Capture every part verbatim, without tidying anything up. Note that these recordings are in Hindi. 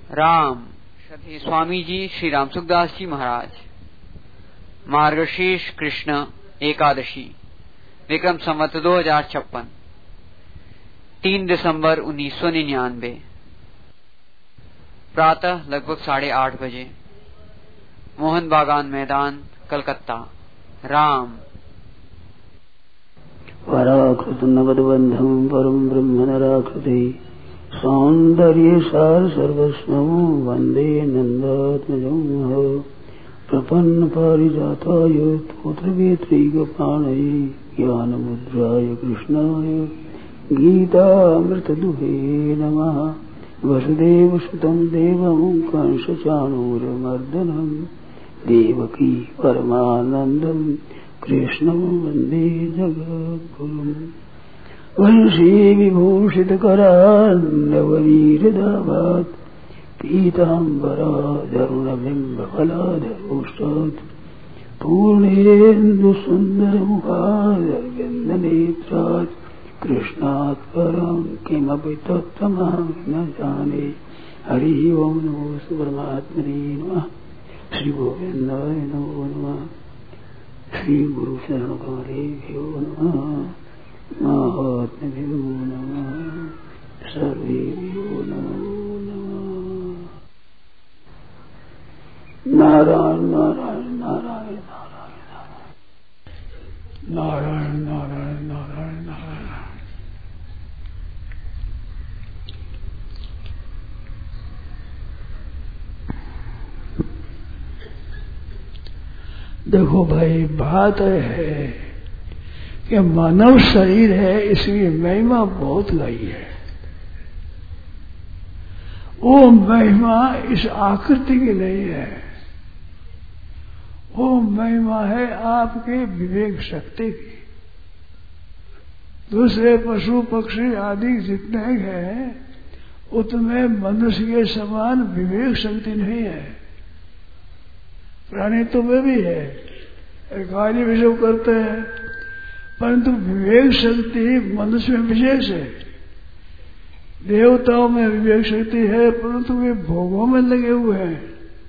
राम। श्रद्धेय स्वामी जी श्री राम सुखदास जी महाराज। मार्गशीर्ष कृष्ण एकादशी, विक्रम संवत दो हजार छप्पन, तीन दिसंबर उन्नीस सौ निन्यानवे। प्रातः लगभग साढ़े आठ बजे, मोहन बागान मैदान, कलकत्ता। राम। पराकृत नवदबंधम परम ब्रह्म नराकृति सौंदर्य सार सर्वस्वं वंदे नंदात्मजं प्रपन्न पारिजाताय तोत्रवेत्रैकपाणये ज्ञानमुद्राय कृष्णाय गीतामृतदुहे नमः। वसुदेवसुतं देवं कंसचाणूरमर्दनं देवकी परमानन्दं कृष्णं वन्दे जगद्गुरुम्। वंशी विभूषितकरान्नवनीरदाभात् पीताम्बराधरुणबिम्बफलाधरोष्टात् पूर्णेन्दुसुन्दरमुखादरविन्दनेत्रात् कृष्णात् परं किमपि तत्त्वमहं न जाने। हरि ओं नमो परमात्मने नमः। श्री गोविन्दाय नमो नमः। श्री गुरु शरणकारेभ्यो नमः। महात्म्यो नमः। सर्वेभ्यो नमो नमः। नारायण नारायण नारायण नारायण नारायण नारायण नारायण नारायण। देखो भाई, बात है कि मानव शरीर है, इसकी महिमा बहुत गई है। वो महिमा इस आकृति की नहीं है, वो महिमा है आपके विवेक शक्ति की। दूसरे पशु पक्षी आदि जितने हैं उतने मनुष्य के समान विवेक शक्ति नहीं है। प्राणी तो वे भी है, कार्य भी सब करते हैं, परंतु विवेक शक्ति मनुष्य में विशेष है। देवताओं में विवेक शक्ति है, परंतु वे भोगों में लगे हुए हैं।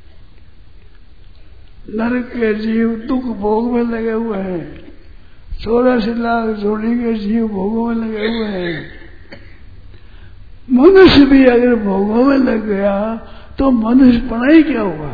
नरक के जीव दुख भोग में लगे हुए हैं। चौरासी लाख जोड़ी के जीव भोगों में लगे हुए हैं। मनुष्य भी अगर भोगों में लग गया तो मनुष्य पढ़ाई क्या हुआ?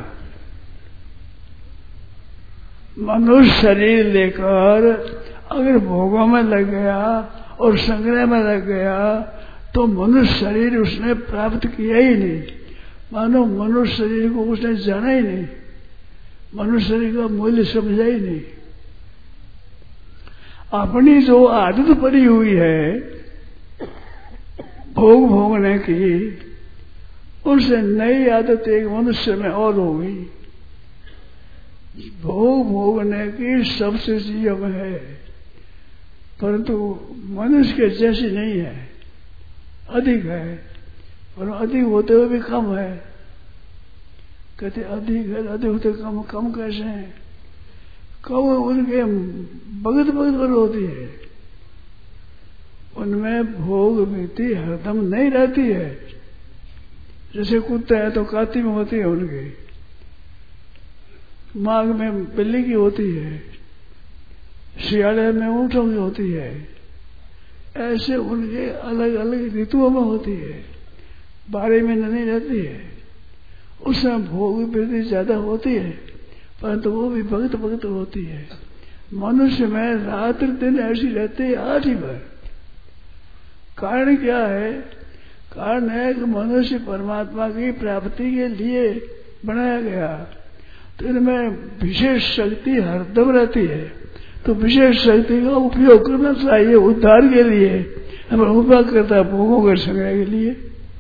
मनुष्य शरीर लेकर अगर भोगों में लग गया और संग्रह में लग गया तो मनुष्य शरीर उसने प्राप्त किया ही नहीं। मानो मनुष्य शरीर को उसने जाना ही नहीं, मनुष्य शरीर का मूल्य समझा ही नहीं। अपनी जो आदत पड़ी हुई है भोग भोगने की, उनसे नई आदत एक मनुष्य में और हो गई। भोग भोगने की सबसे जीव में है, परंतु मनुष्य के जैसी नहीं है, अधिक है। और अधिक होते हुए भी कम है। कहते अधिक है, अधिक होते कम, कम कैसे है? कम उनके भगत भगत पर होती है, उनमें भोग वृत्ति हरदम नहीं रहती है। जैसे कुत्ते हैं तो काती में होती है, उनके माघ में बिल्ली की होती है, शियाले में ऊँटों की होती है। ऐसे उनके अलग अलग ऋतुओं में होती है, बारह महीने नहीं रहती है। उसमें भोग वृत्ति ज्यादा होती है, परंतु वो भी भगत भगत होती है। मनुष्य में रात्रि दिन ऐसी रहती है आठ ही भर। कारण क्या है? कारण है कि मनुष्य परमात्मा की प्राप्ति के लिए बनाया गया, तो इनमें विशेष शक्ति हरदम रहती है। तो विशेष शक्ति का उपयोग करना चाहिए उद्धार के लिए। हमें उपयोग करता है भोगों के संग्रह के लिए।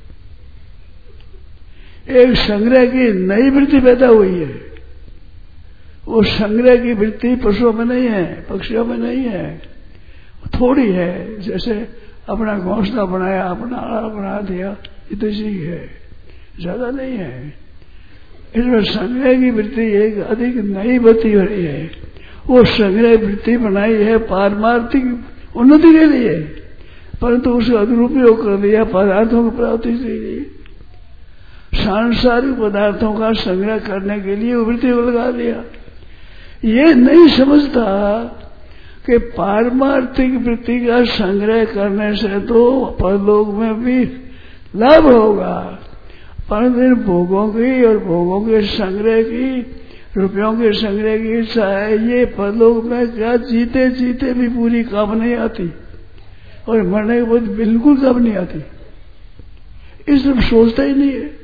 एक संग्रह की नई वृत्ति पैदा हुई है। वो संग्रह की वृत्ति पशुओं में नहीं है, पक्षियों में नहीं है, थोड़ी है। जैसे अपना घोंसला बनाया, अपना आड़ा बना दिया, इतनी सी है, ज्यादा नहीं है। इसमें संग्रह की वृत्ति एक अधिक नई वृत्ति हो रही है। वो संग्रह वृत्ति बनाई है पारमार्थिक उन्नति के लिए, परंतु उसे दुरुपयोग कर दिया पदार्थों की प्राप्ति के लिए। सांसारिक पदार्थों का संग्रह करने के लिए वृत्ति को लगा दिया। ये नहीं समझता कि पारमार्थिक वृत्ति का संग्रह करने से तो परलोक में भी लाभ होगा, परंतु इन भोगों की और भोगों के संग्रह की, रुपयों के संग्रह की इच्छा है, ये परलोक में क्या जीते जीते भी पूरी काम नहीं आती और मरने के बाद बिल्कुल काम नहीं आती। इसलिए सोचता ही नहीं है।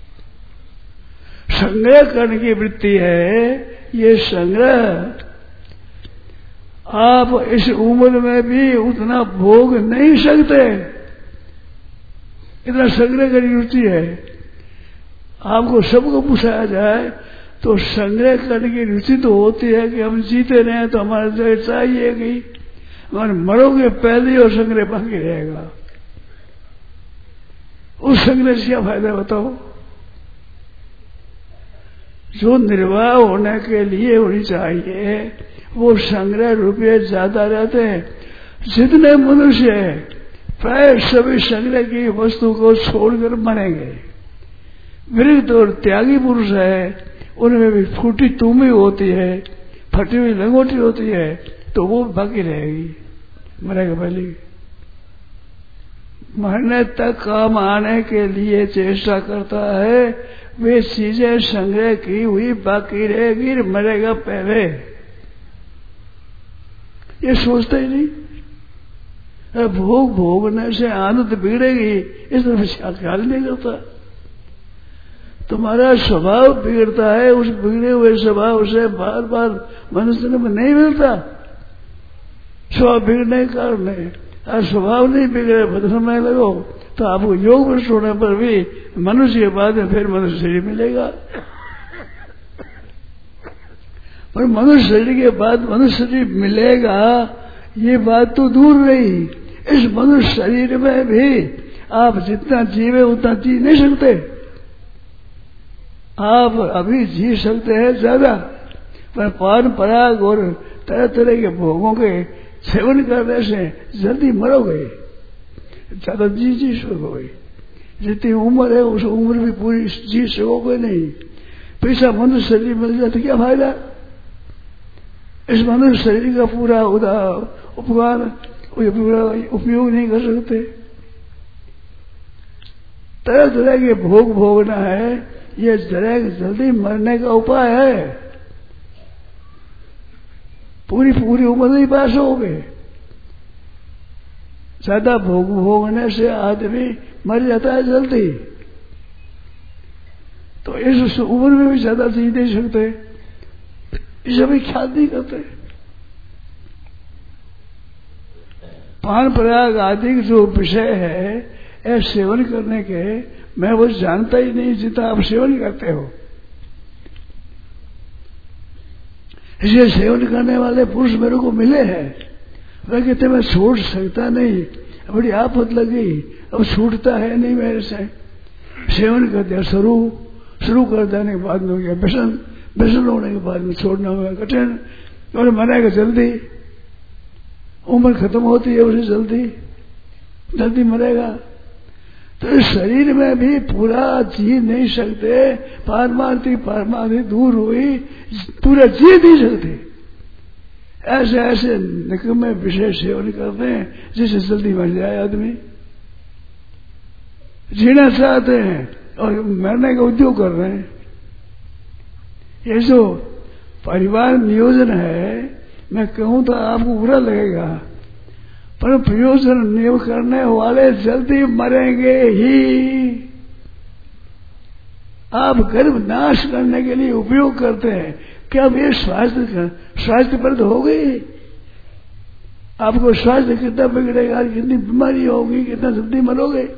संग्रह करने की वृत्ति है, ये संग्रह आप इस उम्र में भी उतना भोग नहीं सकते, इतना संग्रह करने की रुचि है। आपको सबको पूछाया जाए तो संग्रह करने की रुचि तो होती है कि हम जीते रहे तो हमारा जगह चाहिए कि हमारे मरोगे पहले और संग्रह बाकी रहेगा। उस संग्रह से क्या फायदा बताओ? जो निर्वाह होने के लिए होनी चाहिए वो संग्रह रुपये ज्यादा रहते हैं। जितने मनुष्य है प्राय सभी संग्रह की वस्तु को छोड़कर मरेंगे। विरक्त और त्यागी पुरुष है, उनमें भी फूटी तुमी होती है, फटी हुई लंगोटी होती है, तो वो बाकी रहेगी, मरेगा पहले। मरने तक काम आने के लिए चेष्टा करता है, वे चीजें संग्रह की हुई बाकी रहेगी, मरेगा पहले। ये सोचते ही नहीं। भोग भोगने से आनंद बिगड़ेगी इस तरफ ख्याल नहीं करता। तुम्हारा स्वभाव बिगड़ता है, उस बिगड़े हुए स्वभाव से बार बार मनुष्य में नहीं मिलता। स्वभाव बिगड़ने के कारण है। और स्वभाव नहीं बिगड़े बदलने में लगो तो आपको योग भ्रष्ट होने पर भी मनुष्य के बाद में फिर मनुष्य शरीर मिलेगा। पर मनुष्य शरीर के बाद मनुष्य शरीर मिलेगा ये बात तो दूर रही। इस मनुष्य शरीर में भी आप जितना जीवे उतना जी नहीं सकते। आप अभी जी सकते हैं ज्यादा, पर पान पराग और तरह तरह के भोगों के सेवन करने से जल्दी मरोगे, ज्यादा जी जी सकोगे। जितनी उम्र है उस उम्र भी पूरी जी सकोगे नहीं। पैसा मनुष्य शरीर मिल जाए तो क्या फायदा? इस मनुष्य शरीर का पूरा उपकार उपयोग नहीं कर सकते। तरह तरह के भोग भोगना है, ये जरा जल्दी मरने का उपाय है। पूरी पूरी उम्र नहीं पास हो गए। ज्यादा भोग भोगने से आदमी मर जाता है जल्दी, तो इस उम्र में भी ज्यादा जी नहीं सकते, इसे भी ख्याल नहीं करते। पान पराग आदि जो विषय है ऐ सेवन करने के, मैं वो जानता ही नहीं जितना आप सेवन करते हो। इसे सेवन करने वाले पुरुष मेरे को मिले हैं, वे कहते मैं छोड़ सकता नहीं, बड़ी आफत लगी, अब छूटता है नहीं मेरे से। सेवन कर दिया शुरू शुरू कर देने के बाद में हो गया व्यसन, व्यसन होने के बाद में छोड़ना हुआ कठिन, और मरेगा जल्दी। उम्र खत्म होती है उसे जल्दी जल्दी मरेगा। तो इस शरीर में भी पूरा जी नहीं सकते। पारमार्थिक पारमार्थिक दूर हुई, पूरा जी नहीं सकते। ऐसे ऐसे निकम्मे विषय सेवन करते हैं जिससे जल्दी मर जाए आदमी। जीना चाहते हैं और मरने का उद्योग कर रहे हैं। ये जो परिवार नियोजन है, मैं कहूं तो आपको बुरा लगेगा, पर प्रयोजन नियोग करने वाले जल्दी मरेंगे ही। आप गर्भ नाश करने के लिए उपयोग करते हैं, क्या वे स्वास्थ्य स्वास्थ्यप्रद हो गई? आपको स्वास्थ्य कितना बिगड़ेगा, कितनी बीमारी होगी, कितना जल्दी मरोगे।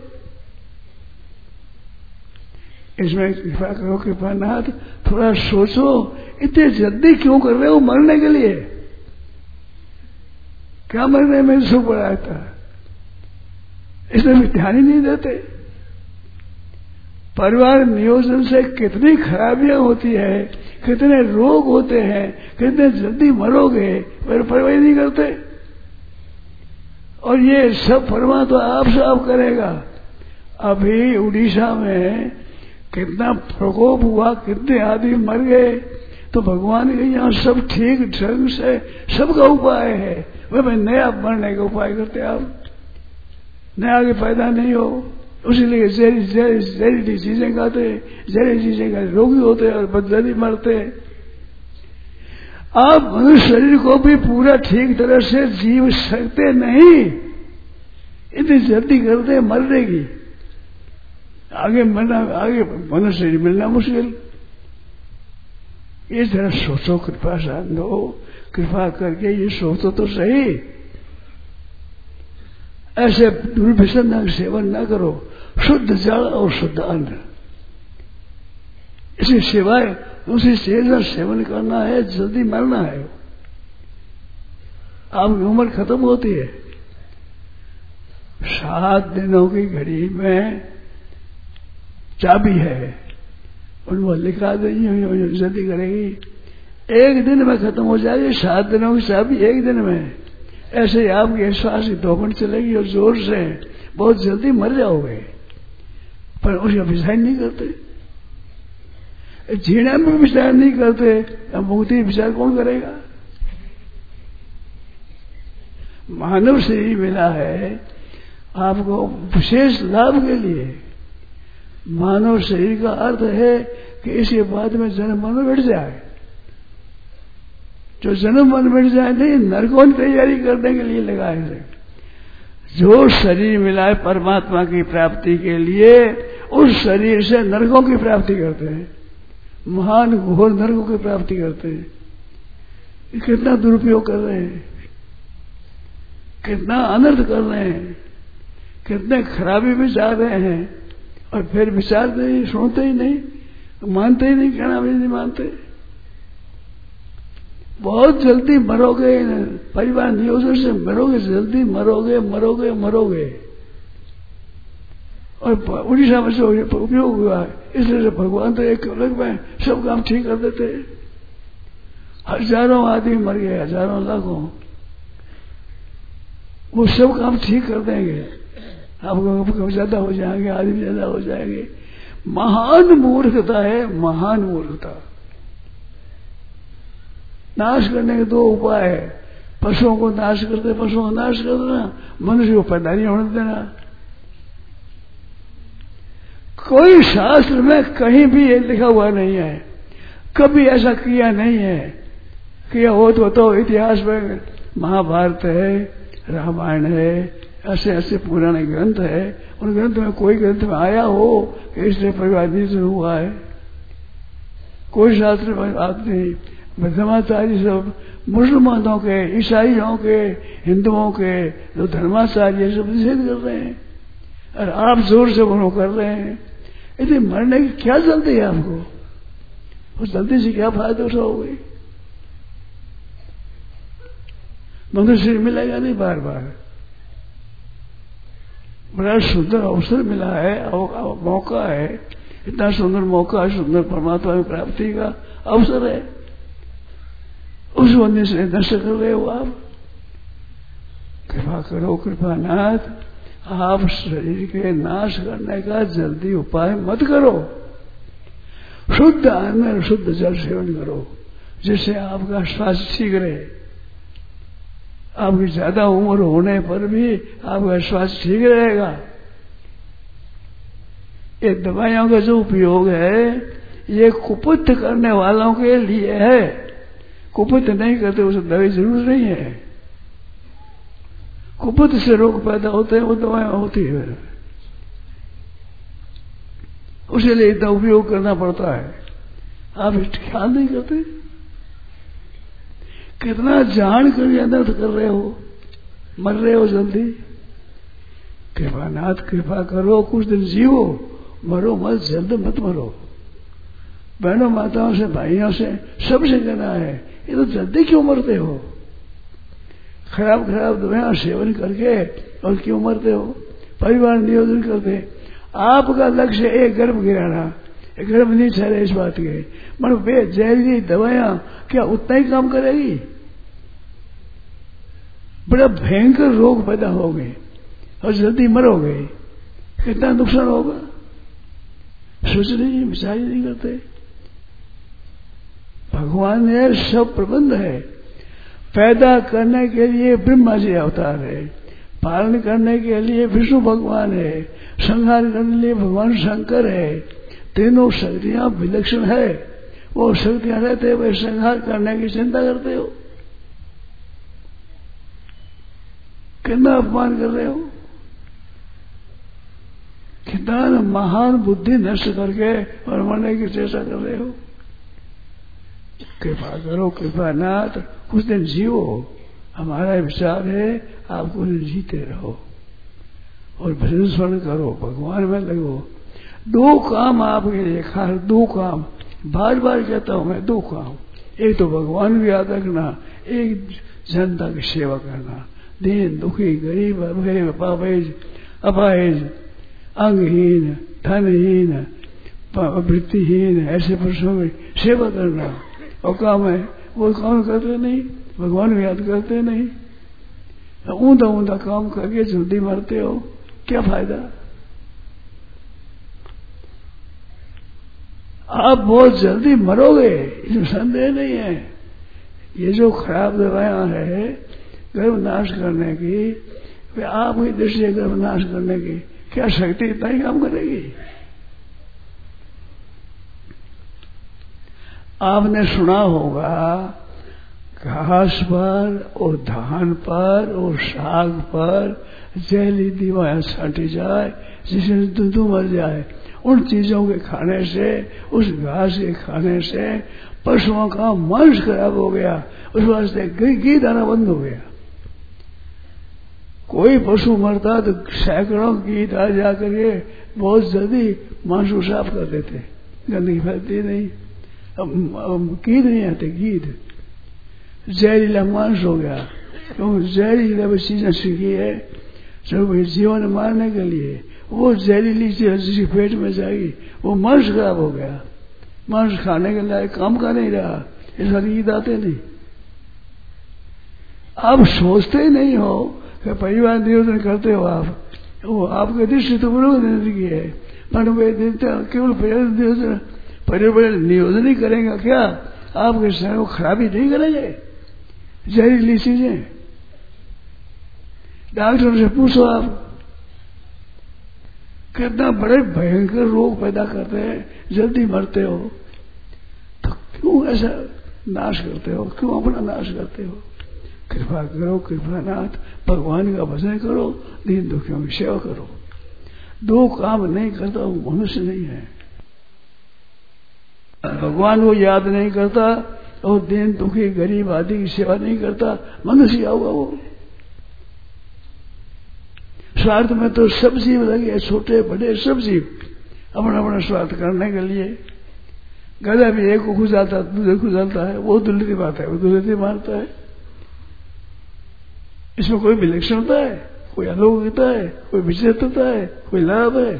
इसमें कृपा करो, कृपानाथ थोड़ा सोचो, इतने जल्दी क्यों कर रहे हो मरने के लिए? क्या मरने में सुख बढ़ाया था? इसमें भी ध्यान ही नहीं देते। परिवार नियोजन से कितनी खराबियां होती है, कितने रोग होते हैं, कितने जल्दी मरोगे, पर परवाह नहीं करते। और ये सब परमात्मा आप साफ करेगा। अभी उड़ीसा में कितना प्रकोप हुआ, कितने आदमी मर गए, तो भगवान के यहाँ सब ठीक ढंग से सबका उपाय है। वह नया मरने का उपाय करते आप, नया आगे पैदा नहीं हो, उसीलिए जहरी जहरी जहरीली चीजें खाते, जहरीली चीजें खाते रोगी होते और बदजल्दी मरते। आप मनुष्य शरीर को भी पूरा ठीक तरह से जीव सकते नहीं, इतनी जल्दी करते मरने की, आगे मरना, आगे मनुष्य शरीर मिलना मुश्किल। ये जरा सोचो, कृपा साधो, कृपा करके ये सोचो तो सही। ऐसे दुर्भिसंध का सेवन न करो, शुद्ध जल और शुद्ध अन्न, इसी सिवाय दूसरी चीज का सेवन करना है, जल्दी मरना है। आपकी उम्र खत्म होती है। सात दिनों की घड़ी में चाबी है, उनको लिखा दे, जल्दी करेगी, एक दिन में खत्म हो जाएगी। सात दिनों की चाबी एक दिन में। ऐसे आपकी श्वास की धोपन चलेगी और जोर से बहुत जल्दी मर जाओगे, पर उसका विचार नहीं करते। जीने में विचार नहीं करते, अब मुक्ति विचार कौन करेगा? मानव शरीर मिला है आपको विशेष लाभ के लिए। मानव शरीर का अर्थ है कि इसके बाद में जन्म मन बैठ जाए। जो जन्म मन बैठ जाए नहीं, नरकों की तैयारी करने के लिए लगाए हैं। जो शरीर मिला है परमात्मा की प्राप्ति के लिए, उस शरीर से नरकों की प्राप्ति करते हैं, महान घोर नरकों की प्राप्ति करते हैं। कितना दुरुपयोग कर रहे हैं, कितना अनर्थ कर रहे हैं, कितने खराबी में जा रहे हैं, और फिर विचारते ही, सुनते ही नहीं, मानते ही नहीं, कहना भी नहीं मानते। बहुत जल्दी मरोगे, परिवार नियोजन से मरोगे, जल्दी मरोगे मरोगे मरोगे। और उड़ीसा में से उपयोग हुआ, इसलिए भगवान तो एक अलग में सब काम ठीक कर देते। हजारों आदमी मर गए, हजारों लाखों, वो सब काम ठीक कर देंगे। आपको ज्यादा हो जाएंगे, आदमी ज्यादा हो जाएंगे। महान मूर्खता है, महान मूर्खता। नाश करने के दो उपाय है, पशुओं को नाश करते, पशुओं को नाश कर देना, मनुष्य को पैदा नहीं होने देना। कोई शास्त्र में कहीं भी ये लिखा हुआ नहीं है, कभी ऐसा किया नहीं है। किया हो तो बताओ, इतिहास में महाभारत है, रामायण है, ऐसे ऐसे पुराने ग्रंथ है, उन ग्रंथ में कोई ग्रंथ में आया हो कि इसलिए परिवार निधन हुआ है? कोई शास्त्र में बात नहीं। धर्माचार्य सब मुसलमानों के, ईसाइयों के, हिंदुओं के जो धर्माचार्य सब निषेध कर रहे हैं, और आप जोर से उन्होंने कर रहे हैं। इतने मरने की क्या जल्दी है आपको? उस जल्दी से क्या फायदा उठाओगे? मनुष्य मिलेगा नहीं बार बार। बड़ा सुंदर अवसर मिला है, मौका है, इतना सुंदर मौका है, सुंदर परमात्मा की प्राप्ति का अवसर है। उस वजह से नष्ट कर रहे हो आप। कृपा करो कृपानाथ, आप शरीर के नाश करने का जल्दी उपाय मत करो। शुद्ध अन्न और शुद्ध जल सेवन करो, जिससे आपका स्वास्थ्य ठीक रहे। आपकी ज्यादा उम्र होने पर भी आपका स्वास्थ्य ठीक रहेगा। ये दवाइयों का जो उपयोग है, ये कुपित करने वालों के लिए है। कुपित नहीं करते उसे दवाई जरूर नहीं है। कुपित से रोग पैदा होते हैं, वो दवाएं होती है, उसे लिए इतना उपयोग करना पड़ता है। आप इस ख्याल नहीं करते? कितना जान कर अनर्थ कर रहे हो, मर रहे हो जल्दी। कृपानाथ कृपा करो, कुछ दिन जीवो, मरो मत, जल्द मत मरो। बहनों माताओं से, भाइयों से, सबसे कहना है, ये तो जल्दी क्यों मरते हो? खराब खराब दवाइयां सेवन करके और क्यों मरते हो? परिवार नियोजन करते। आपका लक्ष्य एक गर्भ गिराना, गर्भ नहीं ठहरे इस बात के, मगर वे जहरीली दवाइयां क्या उतना ही काम करेगी? बड़ा भयंकर रोग पैदा होंगे और जल्दी मरोगे, कितना नुकसान होगा। सोचने की विचार ही नहीं करते। भगवान ने सब प्रबंध है। पैदा करने के लिए ब्रह्मा जी अवतार है, पालन करने के लिए विष्णु भगवान है, संहार करने के लिए भगवान शंकर है। तीनों शक्तियां विलक्षण है। वो शक्तियां रहते हुए संहार करने की चिंता करते हो, कितना अपमान कर रहे हो, कितना महान बुद्धि नष्ट करके और मरने की चेष्टा कर रहे हो। कृपा करो कृपानाथ, कुछ दिन जियो। हमारा विचार है आप कुछ दिन जीते रहो और भजन स्मरण करो, भगवान में लगो। दो काम आपके लिए खास, दो काम बार बार कहता हूं मैं, दो काम। एक तो भगवान की याद रखना, एक जनता की सेवा करना। दीन दुखी गरीब अभय पापेज अपाहेज अंगहीन धनहीन वृत्तिहीन ऐसे पुरुषों की सेवा करना और काम है। वो काम करते नहीं, भगवान को याद करते नहीं, ऊंधा ऊंधा काम करके जल्दी मरते हो, क्या फायदा। आप बहुत जल्दी मरोगे, इसमें संदेह नहीं है। ये जो खराब दवाएं है गर्भनाश करने की, वे आपकी दृष्टि है गर्भनाश करने की, क्या शक्ति इतना ही काम करेगी। आपने सुना होगा घास पर और धान पर और साग पर जहरीली दवाएं छाटी जाए जिससे दूध मर जाए। उन चीजों के खाने से, उस घास के खाने से पशुओं का मांस खराब हो गया, उस वास्ते घी घी दाना बंद हो गया। कोई पशु मरता तो सैकड़ों गीत आ जाकर के बहुत जल्दी मांस को साफ कर देते, गंदगी फैलती नहीं। अब गीत नहीं आते, गीत जहरीला मांस हो गया, क्योंकि जहरीला चीजें सीखी है जब जीवन मारने के लिए। वो जहरीली चीज जिसके पेट में जाएगी वो मांस खराब हो गया, मांस खाने के लायक काम का नहीं रहा, ऐसा गीत आते नहीं। आप सोचते ही नहीं हो कि परिवार नियोजन करते हो आप, वो आपके दृष्टि तो बरोबर जिंदगी है, पर वे केवल परिवार नियोजन परिवार नियोजन ही करेंगे क्या, आपके शरीर को खराबी नहीं करेंगे जहरीली चीजें। डॉक्टर से पूछो आप कितना बड़े भयंकर रोग पैदा करते हैं, जल्दी मरते हो, तो क्यों ऐसा नाश करते हो, क्यों अपना नाश करते हो। कृपा करो कृपानाथ, भगवान का भजन करो, दीन दुखियों की सेवा करो। दो काम नहीं करता वो मनुष्य नहीं है। भगवान को याद नहीं करता और दीन दुखी गरीब आदि की सेवा नहीं करता, मनुष्य होगा वो। स्वार्थ में तो सब जीव लगे, छोटे बड़े सब जीव अपना अपना स्वार्थ करने के लिए। गधा भी एक को खुजाता दूसरे खुजाता है, वो दुल्हती बात है, वो दुल्हती मारता है। इसमें कोई विलक्षणता है, कोई अलौकिकता है, कोई विचित्रता है, कोई लाभ है।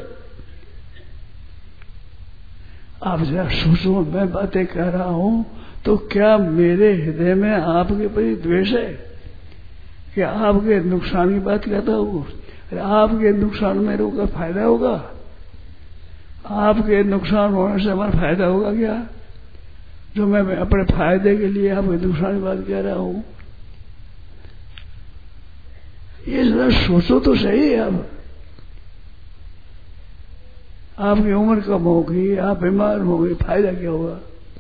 आप जरा सोचो, मैं बातें कह रहा हूं तो क्या मेरे हृदय में आपके प्रति द्वेष है, क्या आपके नुकसान की बात कहता हूं। आपके नुकसान में मेरे फायदा होगा, आपके नुकसान होने से हमारा फायदा होगा क्या, जो मैं अपने फायदे के लिए आपके नुकसान की बात कह रहा हूं। ये जरा सोचो तो सही। अब आपकी उम्र कम होगी, आप बीमार हो गए, फायदा क्या होगा।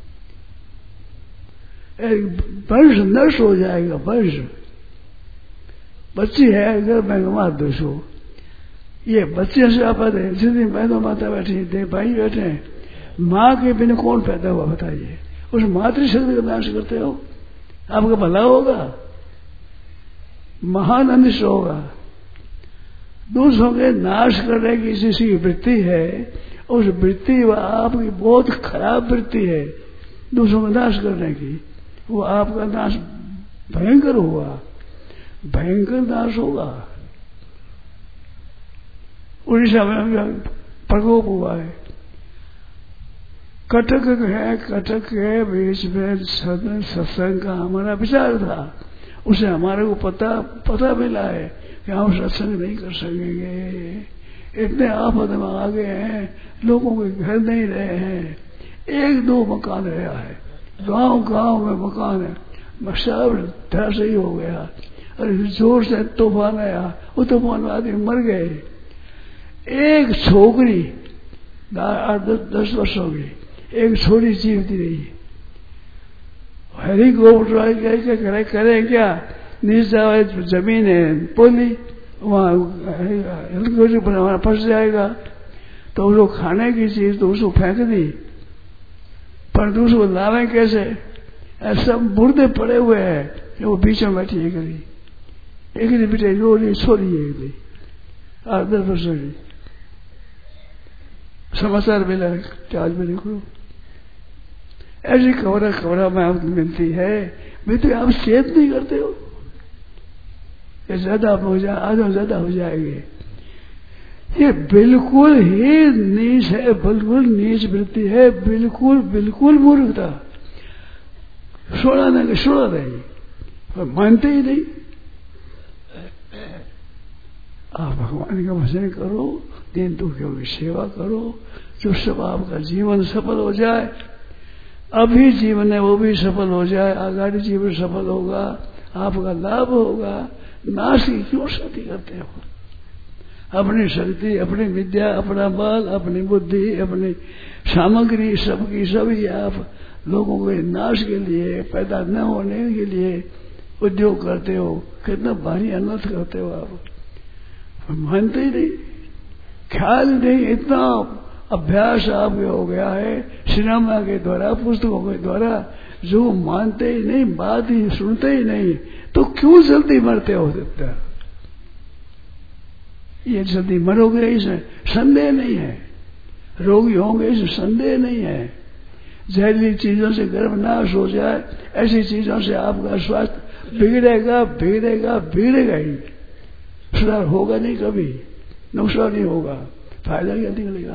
एक वंश नष्ट हो जाएगा, वंश। बच्ची है अगर मैं मार दो सो, ये बच्चे से आपद है, जितनी बहनों माता बैठी थे, भाई बैठे हैं, माँ के बिना कौन पैदा हुआ बताइए। उस मातृशक्ति का नाश करते हो, आपका भला होगा, महान अनिष्ट होगा। दूसरों के नाश करने की जिसकी वृत्ति है, उस वृत्ति वह आपकी बहुत खराब वृत्ति है, दूसरों का नाश करने की। वो आपका नाश भयंकर हुआ, भयंकर नाश होगा। उड़ीसा में प्रकोप हुआ है, कटक है, कटक के बीच में सत्संग का हमारा विचार था। उसे हमारे को पता पता मिला है कि हम सत्संग नहीं कर सकेंगे, इतने आफत में आ गए हैं, लोगों के घर नहीं रहे हैं, एक दो मकान रहा है, गांव गांव में मकान है, सब धस ही हो गया। अरे जोर से तूफान आया, वो तूफान में आदमी मर गए। एक छोकरी आठ दस, दस वर्षों की एक छोरी जीवती रही। हेलीकॉप्टर क्या करे करे क्या, नीचे जमीन है पोली, वहां हेलीकॉप्टर फंस जाएगा तो उसको खाने की चीज तो उसको फेंक दी, पर उसको लावे कैसे, सब मुर्दे पड़े हुए हैं। वो बीच में बैठी है करी एक दिन बेटे रो रही छोड़ी एक दी आठ दस वर्षों की। समाचार मिला आज में देखो, ऐसी खबर खबर में आपको मिलती है, बेटे आप चेत नहीं करते हो, ये ज्यादा हो जाए आधा ज्यादा हो जाएंगे। ये बिल्कुल ही नीच है, बिल्कुल नीच वृत्ति है, बिल्कुल बिल्कुल मूर्खता। सोना नहीं सोना नहीं, मानते ही नहीं। आप भगवान का भजन करो, दीन दुखियों की सेवा करो, जो सब आपका जीवन सफल हो जाए। अभी जीवन है वो भी सफल हो जाए, आगामी जीवन सफल होगा, आपका लाभ होगा। नाश की क्यों शक्ति करते हो? अपनी शक्ति, अपनी विद्या, अपना बल, अपनी बुद्धि, अपनी सामग्री सबकी सभी आप लोगों के नाश के लिए, पैदा न होने के लिए उद्योग करते हो। कितना भारी अनर्थ करते हो आप, मानते ही नहीं, ख्याल नहीं। इतना अभ्यास आपके हो गया है सिनेमा के द्वारा, पुस्तकों के द्वारा, जो मानते ही नहीं, बात ही सुनते ही नहीं, तो क्यों जल्दी मरते हो सकता? ये जल्दी मरोगे इसमें संदेह नहीं है, रोगी होंगे इसमें संदेह नहीं है। जहरीली चीजों से गर्भनाश हो जाए, ऐसी चीजों से आपका स्वास्थ्य बिगड़ेगा बिगड़ेगा बिगड़ेगा ही, सुधार होगा नहीं, कभी नुकसान नहीं होगा, फायदा क्या निकलेगा?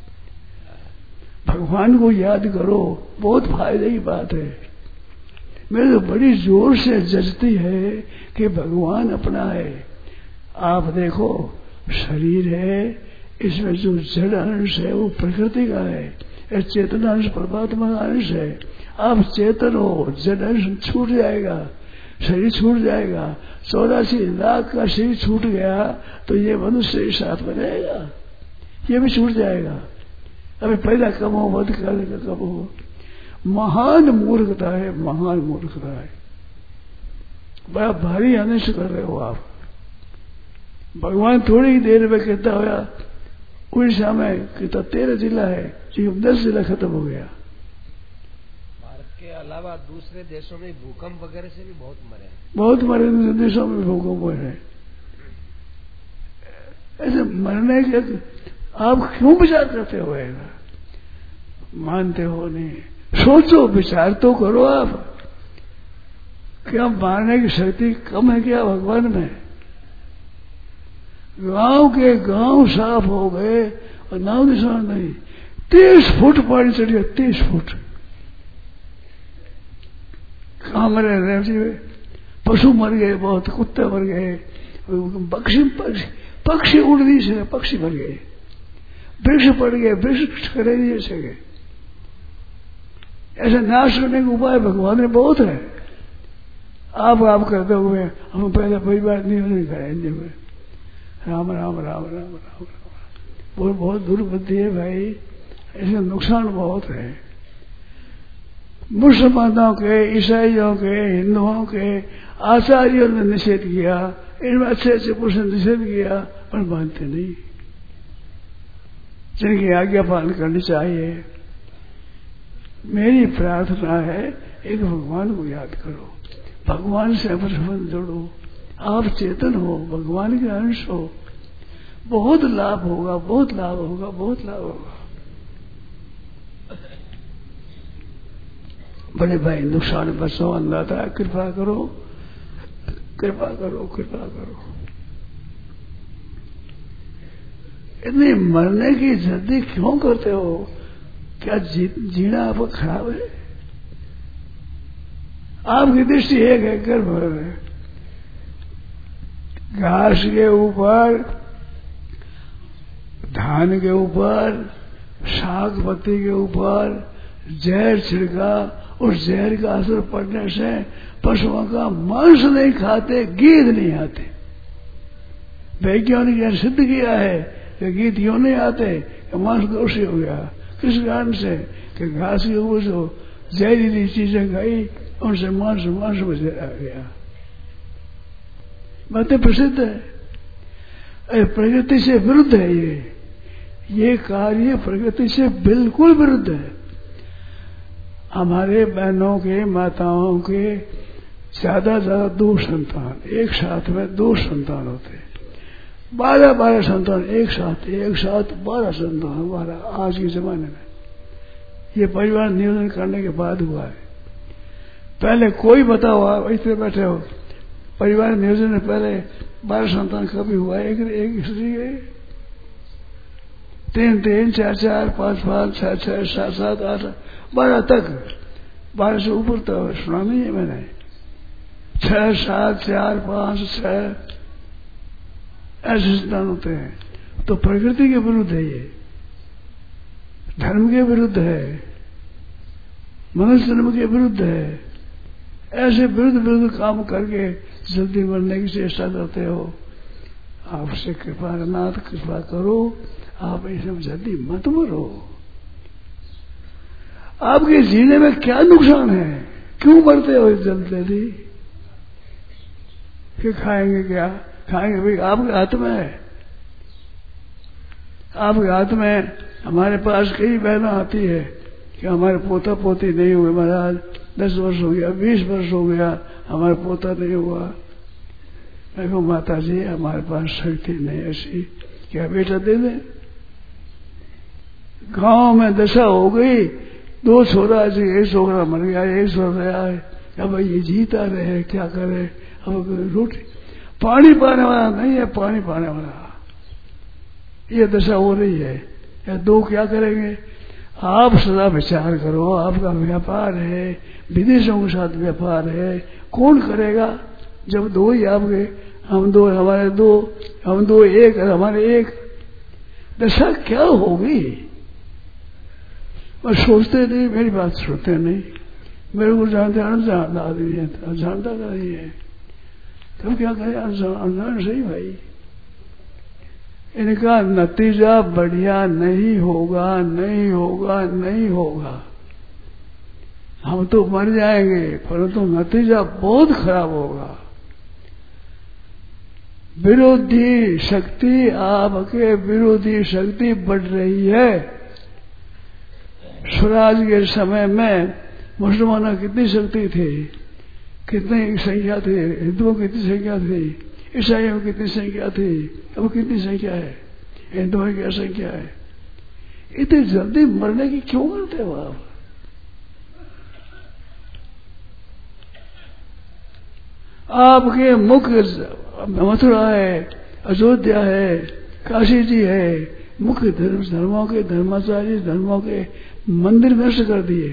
भगवान को याद करो, बहुत फायदे की बात है। मेरे तो बड़ी जोर से जजती है कि भगवान अपना है। आप देखो, शरीर है, इसमें जो जड़ अंश है वो प्रकृति का है, चेतन अंश परमात्मा का अंश है। आप चेतन हो, जड़ अंश छूट जाएगा, शरीर छूट जाएगा। चौरासी लाख का शरीर छूट गया तो ये मनुष्य साथ में रहेगा, ये भी छूट जाएगा। अभी पहला कम हो, मत करने का कम हो। महान मूर्खता है, महान मूर्खता है। बड़ा भारी अनिष्ट कर रहे हो आप। भगवान थोड़ी ही देर में कहता होया, उड़ीसा में कितना तेरह जिला है, दस जिला खत्म हो गया। भारत के अलावा दूसरे देशों में भूकंप वगैरह से भी बहुत मरे बहुत मरे दूसरे देशों में भूकंप हुए हैं। ऐसे मरने के आप क्यों विचार करते हो? मानते हो नहीं, सोचो, विचार तो करो आप। क्या मारने की शक्ति कम है क्या भगवान में? गांव के गांव साफ हो गए और नाम निशान नहीं। तीस फुट पानी चढ़ गया, तीस फुट। कहा मरे रहे, पशु मर गए, बहुत कुत्ते मर गए, पक्षी पक्षी पक्षी उड़ दी से पक्षी मर गए, वृक्ष पड़ गए, वृक्ष खड़े नहीं सके। ऐसे नाश करने के उपाय भगवान ने बहुत है। आप आप करते हुए हम पहले परिवार नहीं करेंगे। राम राम राम राम राम राम बहुत बहुत दुर्बुद्धि है भाई, ऐसे नुकसान बहुत है। मुसलमानों के, ईसाइयों के, हिंदुओं के आचार्यों ने निषेध किया, इनमें अच्छे अच्छे पुरुष ने निषेध किया, पर मानते नहीं। जिनकी आज्ञा पालन करनी चाहिए। मेरी प्रार्थना है, एक भगवान को याद करो, भगवान से अपना संबंध जोड़ो। आप चेतन हो, भगवान के अंश हो, बहुत लाभ होगा, बहुत लाभ होगा, बहुत लाभ होगा। बड़े भाई नुकसान बचो, अल्लाह ताला कृपा करो, कृपा करो, कृपा करो। इतनी मरने की जल्दी क्यों करते हो? क्या जी, जीना आपको खराब है? आपकी दृष्टि एक है, गर्भ है, घास के ऊपर धान के ऊपर, शाक पत्ती के ऊपर जहर छिड़का, उस जहर का असर पड़ने से पशुओं का मांस नहीं खाते, गीध नहीं आते। वैज्ञानिक ने सिद्ध किया है कि गीध क्यों नहीं आते, कि मांस दोषी हो गया। किस कारण से, कि घास के ऊपर जो जहरीली चीजें खाई, उनसे मांस मांस में जहर आ गया। बातें प्रसिद्ध है। प्रकृति से विरुद्ध है ये ये कार्य प्रकृति से बिल्कुल विरुद्ध है। हमारे बहनों के, माताओं के ज्यादा ज्यादा दो संतान, एक साथ में दो संतान होते, बारह बारह संतान एक साथ, एक साथ बारह संतान, बारह आज के जमाने में। ये परिवार नियोजन करने के बाद हुआ है। पहले कोई बताओ, आप इतने बैठे हो, परिवार नियोजन में पहले बारह संतान कभी हुआ? एक एक स्त्री है, तीन तीन, चार चार, पांच पांच, छह छह, सात सात, आठ, बारह तक, बारह से ऊपर तो सुना नहीं है मैंने। छह सात, चार पांच, छह ऐसे संतान होते हैं। तो प्रकृति के विरुद्ध है ये, धर्म के विरुद्ध है, मनुष्य जन्म के विरुद्ध है। ऐसे विरुद्ध विरुद्ध काम करके जल्दी मरने की चेष्टा करते हो। आपसे कृपा नाथ कृपा करो, आप ऐसे जल्दी मत मरो। आपके जीने में क्या नुकसान है? क्यों मरते हो जल्दी जल्दी? कि खाएंगे क्या? खाएंगे भाई, आपके हाथ में है। आपके हाथ में। हमारे पास कई बहना आती है कि हमारे पोता पोती नहीं हुए महाराज, दस वर्ष हो गया, बीस वर्ष हो गया, हमारा पोता नहीं हुआ। मैं कहूँ माता जी हमारे पास शक्ति नहीं ऐसी, क्या बेटा दे दे? गांव में दशा हो गई, दो छोरा जी, एक छोरा मर गया, एक छोरा रहा है, अब ये जीता रहे, क्या करे? अब रोटी पानी पाने वाला नहीं है, पानी पाने वाला, ये दशा हो रही है। या दो क्या करेंगे? आप सदा विचार करो, आपका व्यापार है, विदेशों के साथ व्यापार है, कौन करेगा? जब दो ही आपके, हम दो, हमारे दो, हम दो एक, हमारे एक, दशा क्या होगी? और सोचते नहीं, मेरी बात सुनते नहीं, मेरे को जानते अनजान आदमी है, जानता नहीं है, तब क्या करें? अनजान सही भाई। इनका नतीजा बढ़िया नहीं होगा, नहीं होगा, नहीं होगा। हम तो मर जाएंगे, परंतु तो नतीजा बहुत खराब होगा। विरोधी शक्ति, आपके विरोधी शक्ति बढ़ रही है। स्वराज के समय में मुसलमानों की कितनी शक्ति थी, कितनी संख्या थी, हिंदुओं की कितनी संख्या थी, ईसाइयों की कितनी संख्या थी, अब कितनी संख्या है, हिंदुओं की क्या संख्या है? इतनी जल्दी मरने की क्यों करते हो आप? आपके मुख्य मथुरा है, अयोध्या है, काशी जी है, मुख्य धर्म धर्मों के धर्माचार्य धर्मों के मंदिर नष्ट कर दिए,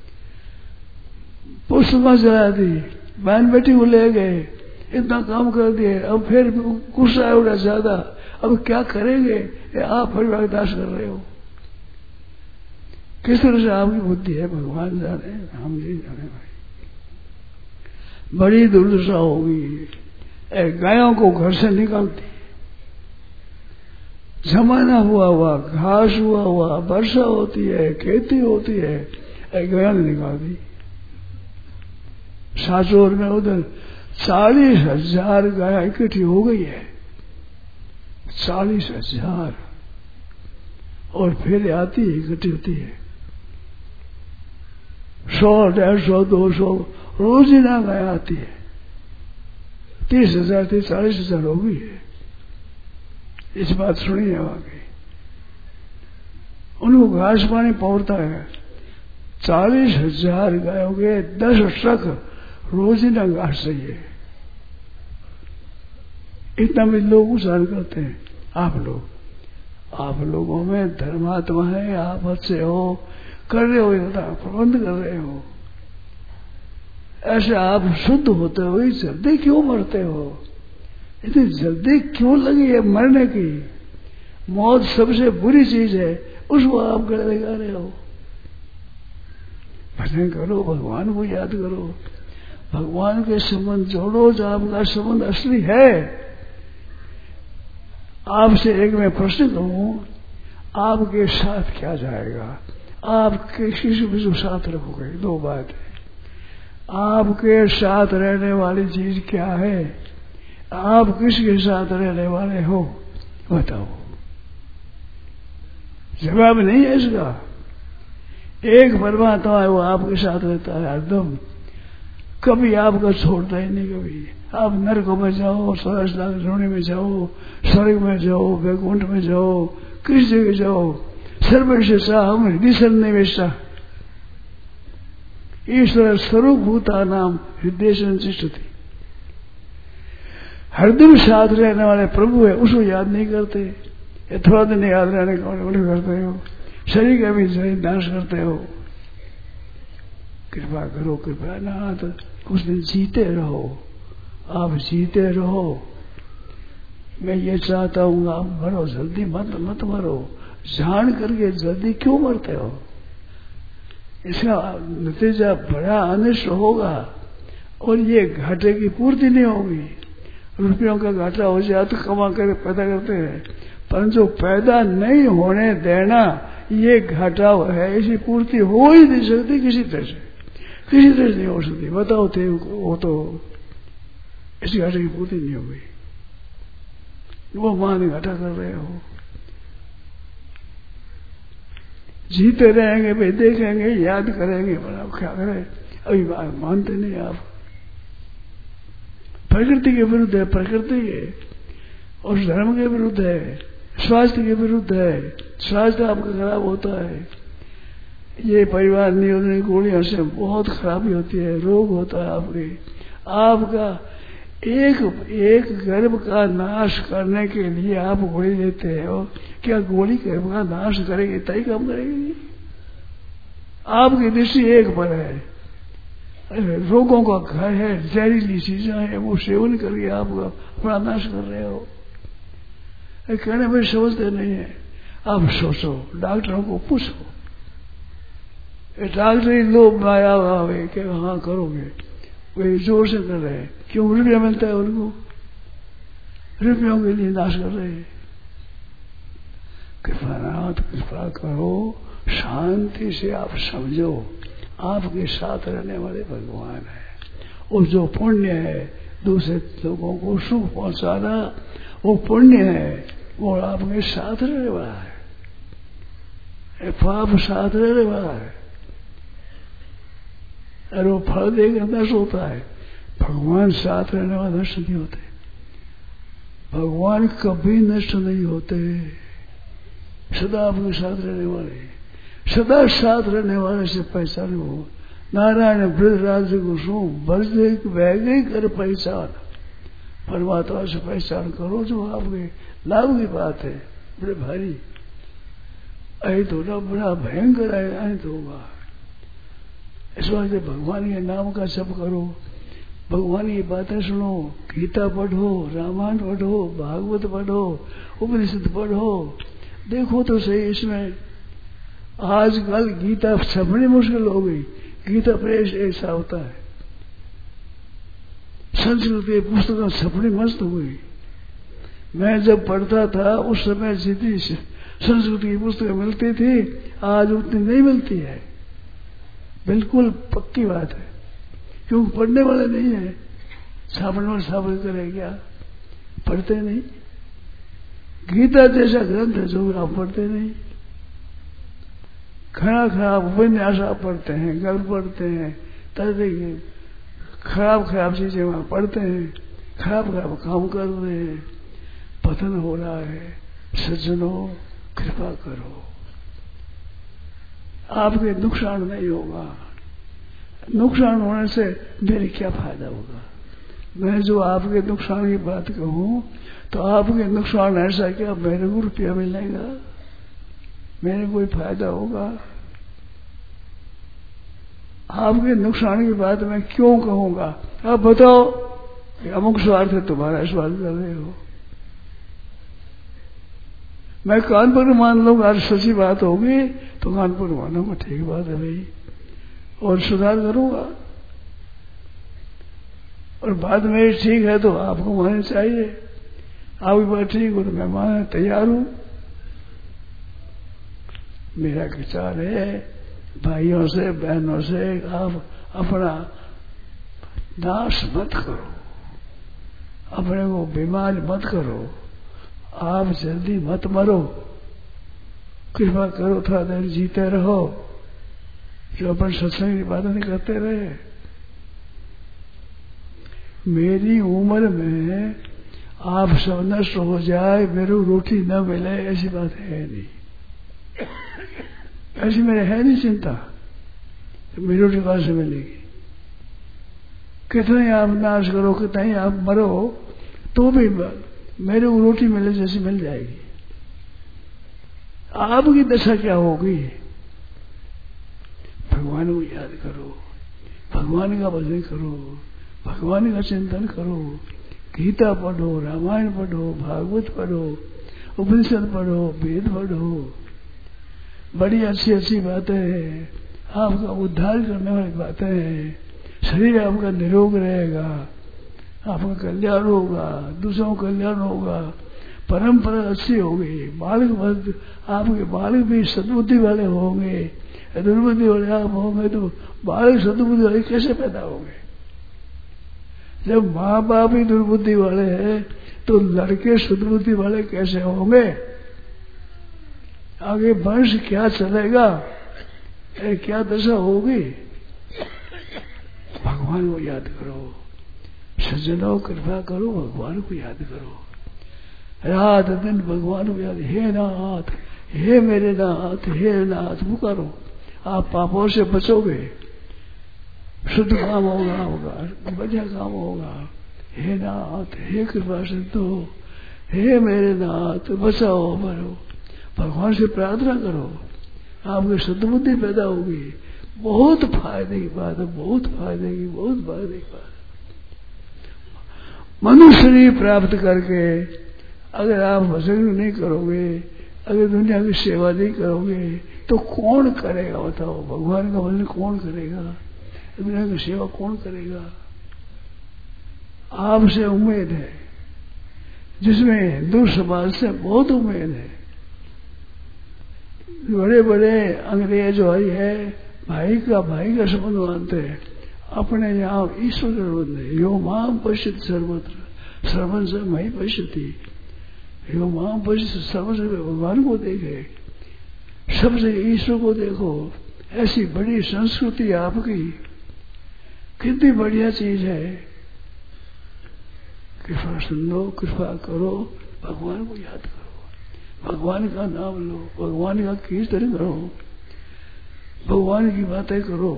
पुष्पमा जला दी, बहन बेटी को ले गए, इतना काम कर दिए। अब फिर गुस्सा उड़ा ज्यादा, अब क्या करेंगे? आप परिवार दास कर रहे हो। किस तरह से आपकी बुद्धि है भगवान जाने, हम नहीं जाने भाई। बड़ी दुर्दशा होगी। गायों को घर से निकालती, जमाना हुआ हुआ, घास हुआ हुआ, वर्षा होती है, खेती होती है, गायों ने निकाल दी। साचोर में उधर चालीस हजार गाय इकट्ठी हो गई है, चालीस हजार, और फिर आती है, इकट्ठी होती है, सौ डेढ़ सौ दो सौ रोज ही ना गाय आती है। तीस हजार थी, चालीस हजार हो गई है। इस बात सुनी है वाकई। उनको घास पानी पहुंचता है, चालीस हजार गायों के दस ट्रक रोज ही ना घास चाहिए। इतना भी लोग उच्चारण करते हैं। आप लोग आप लोगों में धर्मात्मा है, आप अच्छे हो, कर रहे हो, इतना प्रबंध कर रहे हो, ऐसे आप शुद्ध होते हो, जल्दी क्यों मरते हो? इतनी जल्दी क्यों लगी है मरने की? मौत सबसे बुरी चीज है, उसको आप गले लगा रहे हो। भजन करो, भगवान को याद करो, भगवान के संबंध जोड़ो। जो आपका संबंध असली है। आपसे एक मैं प्रश्न करूं, आपके साथ क्या जाएगा? आप किसी से साथ रखोगे? दो बात है। आपके साथ रहने वाली चीज क्या है? आप किसके साथ रहने वाले हो? बताओ। जवाब नहीं है इसका। एक परमात्मा है, वो आपके साथ रहता है हरदम, कभी आपको छोड़ता ही नहीं। कभी आप नरक में जाओ, सोने में जाओ, स्वर्ग में जाओ, वैकुंठ में जाओ, किस जगह जाओ, सर्वेश हम हृदय सन्निवेशा ईश्वर स्वरूप भूता नाम हृदय संचिष्टति। हरदम साथ रहने वाले प्रभु है, उसको याद नहीं करते। ये थोड़ा दिन याद रहने का करते हो, शरीर का भी नाश करते हो। कृपा करो, कृपा नाथ, कुछ दिन जीते रहो। आप जीते रहो। मैं ये चाहता हूँ आप मरो, जल्दी मत मत मरो। जान करके जल्दी क्यों मरते हो? इसका नतीजा बड़ा अनिष्ट होगा और ये घाटे की पूर्ति नहीं होगी। रुपयों का घाटा हो जाए तो कमा कर पैदा करते हैं, पर जो पैदा नहीं होने देना ये घाटा है, इसी पूर्ति हो ही नहीं सकती किसी तरह से, किसी तरह से नहीं हो सकती। बताओ थे वो तो इसी घाटे की पूर्ति नहीं होगी। वो मान घाटा कर रहे हो। जीते रहेंगे भाई, देखेंगे, याद करेंगे, पर आप क्या करें? अभी मानते नहीं आप। प्रकृति के विरुद्ध है, प्रकृति है, और धर्म के विरुद्ध है, स्वास्थ्य के विरुद्ध है। स्वास्थ्य आपका खराब होता है। ये परिवार नियोजन गोलियों से बहुत खराबी होती है, रोग होता है आपके। आपका एक एक गर्भ का नाश करने के लिए आप गोली देते हो। क्या गोली गर्भ का नाश करेगी? तय काम करेगी? आपकी दृष्टि एक पर है, रोगों का घर है, जहरीली चीजें हैं, वो सेवन करके आप अपना नाश कर रहे हो। कहने में समझते नहीं है। आप सोचो, डॉक्टरों को पूछो, डॉक्टरी लोग माया भाव है कि हाँ करोगे, वे जोर से कर रहे हैं। क्यों? रुपया मिलता है उनको, रुपयों के लिए नाश कर रहे हैं। कृपानाथ कृपा करो, शांति से आप समझो, आपके साथ रहने वाले भगवान है। और जो पुण्य है दूसरे लोगों को सुख पहुंचाना, वो पुण्य है, वो आपके साथ रहने वाला है। पाप साथ रहने वाला है और वो फल देकर नष्ट होता है। भगवान साथ रहने वाले नष्ट नहीं होते। भगवान कभी नष्ट नहीं होते, सदा आपके साथ रहने वाले, सदा साथ रहने वाले से पहचान हो। नारायण वृद्धराज को बजदेख वैगे कर पहचान, परमात्मा से पहचान करो जो आपके लाभ की बात है। बड़े भारी अहित होना बड़ा भयंकर अहित होगा। इस वास्ते भगवान के नाम का जप करो, भगवान की बातें सुनो, गीता पढ़ो, रामायण पढ़ो, भागवत पढ़ो, उपनिषद पढ़ो। देखो तो सही, इसमें आजकल गीता छपनी मुश्किल हो गई। गीता प्रेस ऐसा होता है, संस्कृत की पुस्तकें छपनी मस्त हो गई। मैं जब पढ़ता था उस समय जितनी संस्कृत की पुस्तकें मिलती थी, आज उतनी नहीं मिलती है। बिल्कुल पक्की बात है, क्योंकि पढ़ने वाले नहीं है। छापने वाले छापने करे क्या? पढ़ते नहीं। गीता जैसा ग्रंथ है जो आप पढ़ते नहीं। खराब खराब उपन्यास आप पढ़ते हैं, गर्व पढ़ते हैं, तरह की खराब खराब चीजें वहां पढ़ते हैं, खराब खराब काम कर रहे हैं, पतन हो रहा है। सज्जनों कृपा करो, आपके नुकसान नहीं होगा। नुकसान होने से मेरे क्या फायदा होगा? मैं जो आपके नुकसान की बात कहूं तो आपके नुकसान ऐसा क्या मेरे को रुपया मिलेगा, मेरे कोई फायदा होगा? आपके नुकसान की बात मैं क्यों कहूंगा? आप बताओ, अमुक स्वार्थ है तुम्हारा, स्वार्थ कर रहे हो। मैं कानपुर मान लूंगा, आज सच्ची बात होगी तो कानपुर मानूंगा, ठीक बात है भाई, और सुधार करूंगा। और बाद में ठीक है तो आपको मानना चाहिए, आपकी बात ठीक हो तो मैं मानने तैयार हूं। मेरा विचार है भाइयों से बहनों से, आप अपना नाश मत करो, अपने को बीमार मत करो, आप जल्दी मत मरो, कृपा करो थोड़ा देर जीते रहो, जो अपन सत्संग की बातें नहीं करते रहे। मेरी उम्र में आप सब नष्ट हो जाए, मेरे को रोटी न मिले, ऐसी बात है नहीं, ऐसी मेरे है नहीं चिंता, मेरी रोटी कहां से मिलेगी। कितने आप नाश करो, कितने आप मरो, तो भी मेरे को रोटी मिले जैसी मिल जाएगी। आपकी दशा क्या होगी? भगवान को याद करो, भगवान का भजन करो, भगवान का चिंतन करो, गीता पढ़ो, रामायण पढ़ो, भागवत पढ़ो, उपनिषद पढ़ो, वेद पढ़ो, बड़ी अच्छी अच्छी बातें हैं, आपका उद्धार करने वाली बातें हैं। शरीर आपका निरोग रहेगा, आपका कल्याण होगा, दूसरों का कल्याण होगा, परंपरा अच्छी होगी, बालक आपके बालक भी सद्बुद्धि वाले होंगे। दुर्बुद्धि वाले आप होंगे तो बालक सद्बुद्धि वाले कैसे पैदा होंगे? जब माँ बाप ही दुर्बुद्धि वाले हैं तो लड़के सद्बुद्धि वाले कैसे होंगे? आगे वंश क्या चलेगा, क्या दशा होगी? भगवान को याद करो, सज्जनों कृपा करो, भगवान को याद करो, रात दिन भगवान को याद। हे नाथ, हे मेरे नाथ, हे नाथ पुकारो, आप पापों से बचोगे, शुद्ध काम होगा होगा बढ़िया काम होगा। हे नाथ, हे कृपा सिंधु, हे मेरे नाथ बचाओ मरो, भगवान से प्रार्थना करो, आपकी सद्बुद्धि पैदा होगी। बहुत फायदे की बात है, बहुत फायदे की, बहुत फायदे की बात है। मनुष्य शरीर प्राप्त करके अगर आप भजन नहीं करोगे, अगर दुनिया की सेवा नहीं करोगे तो कौन करेगा बताओ? भगवान का भजन कौन करेगा? दुनिया की सेवा कौन करेगा? आपसे उम्मीद है, जिसमें हिंदू समाज से बहुत उम्मीद है। बड़े बड़े अंग्रेज भाई है, भाई का भाई का संबंध मानते हैं, अपने यहाँ ईश्वर का संबंध है। यो माम पश्यति सर्वत्र सर्वन से मई पश्यति, यो माम पश्यति सर्वन से भगवान को देखे, सबसे ईश्वर को देखो। ऐसी बड़ी संस्कृति आपकी, कितनी बढ़िया चीज है। कृपा सुनो, कृपा करो, भगवान को याद करो, भगवान का नाम लो, भगवान का कीर्तन करो, भगवान की बातें करो,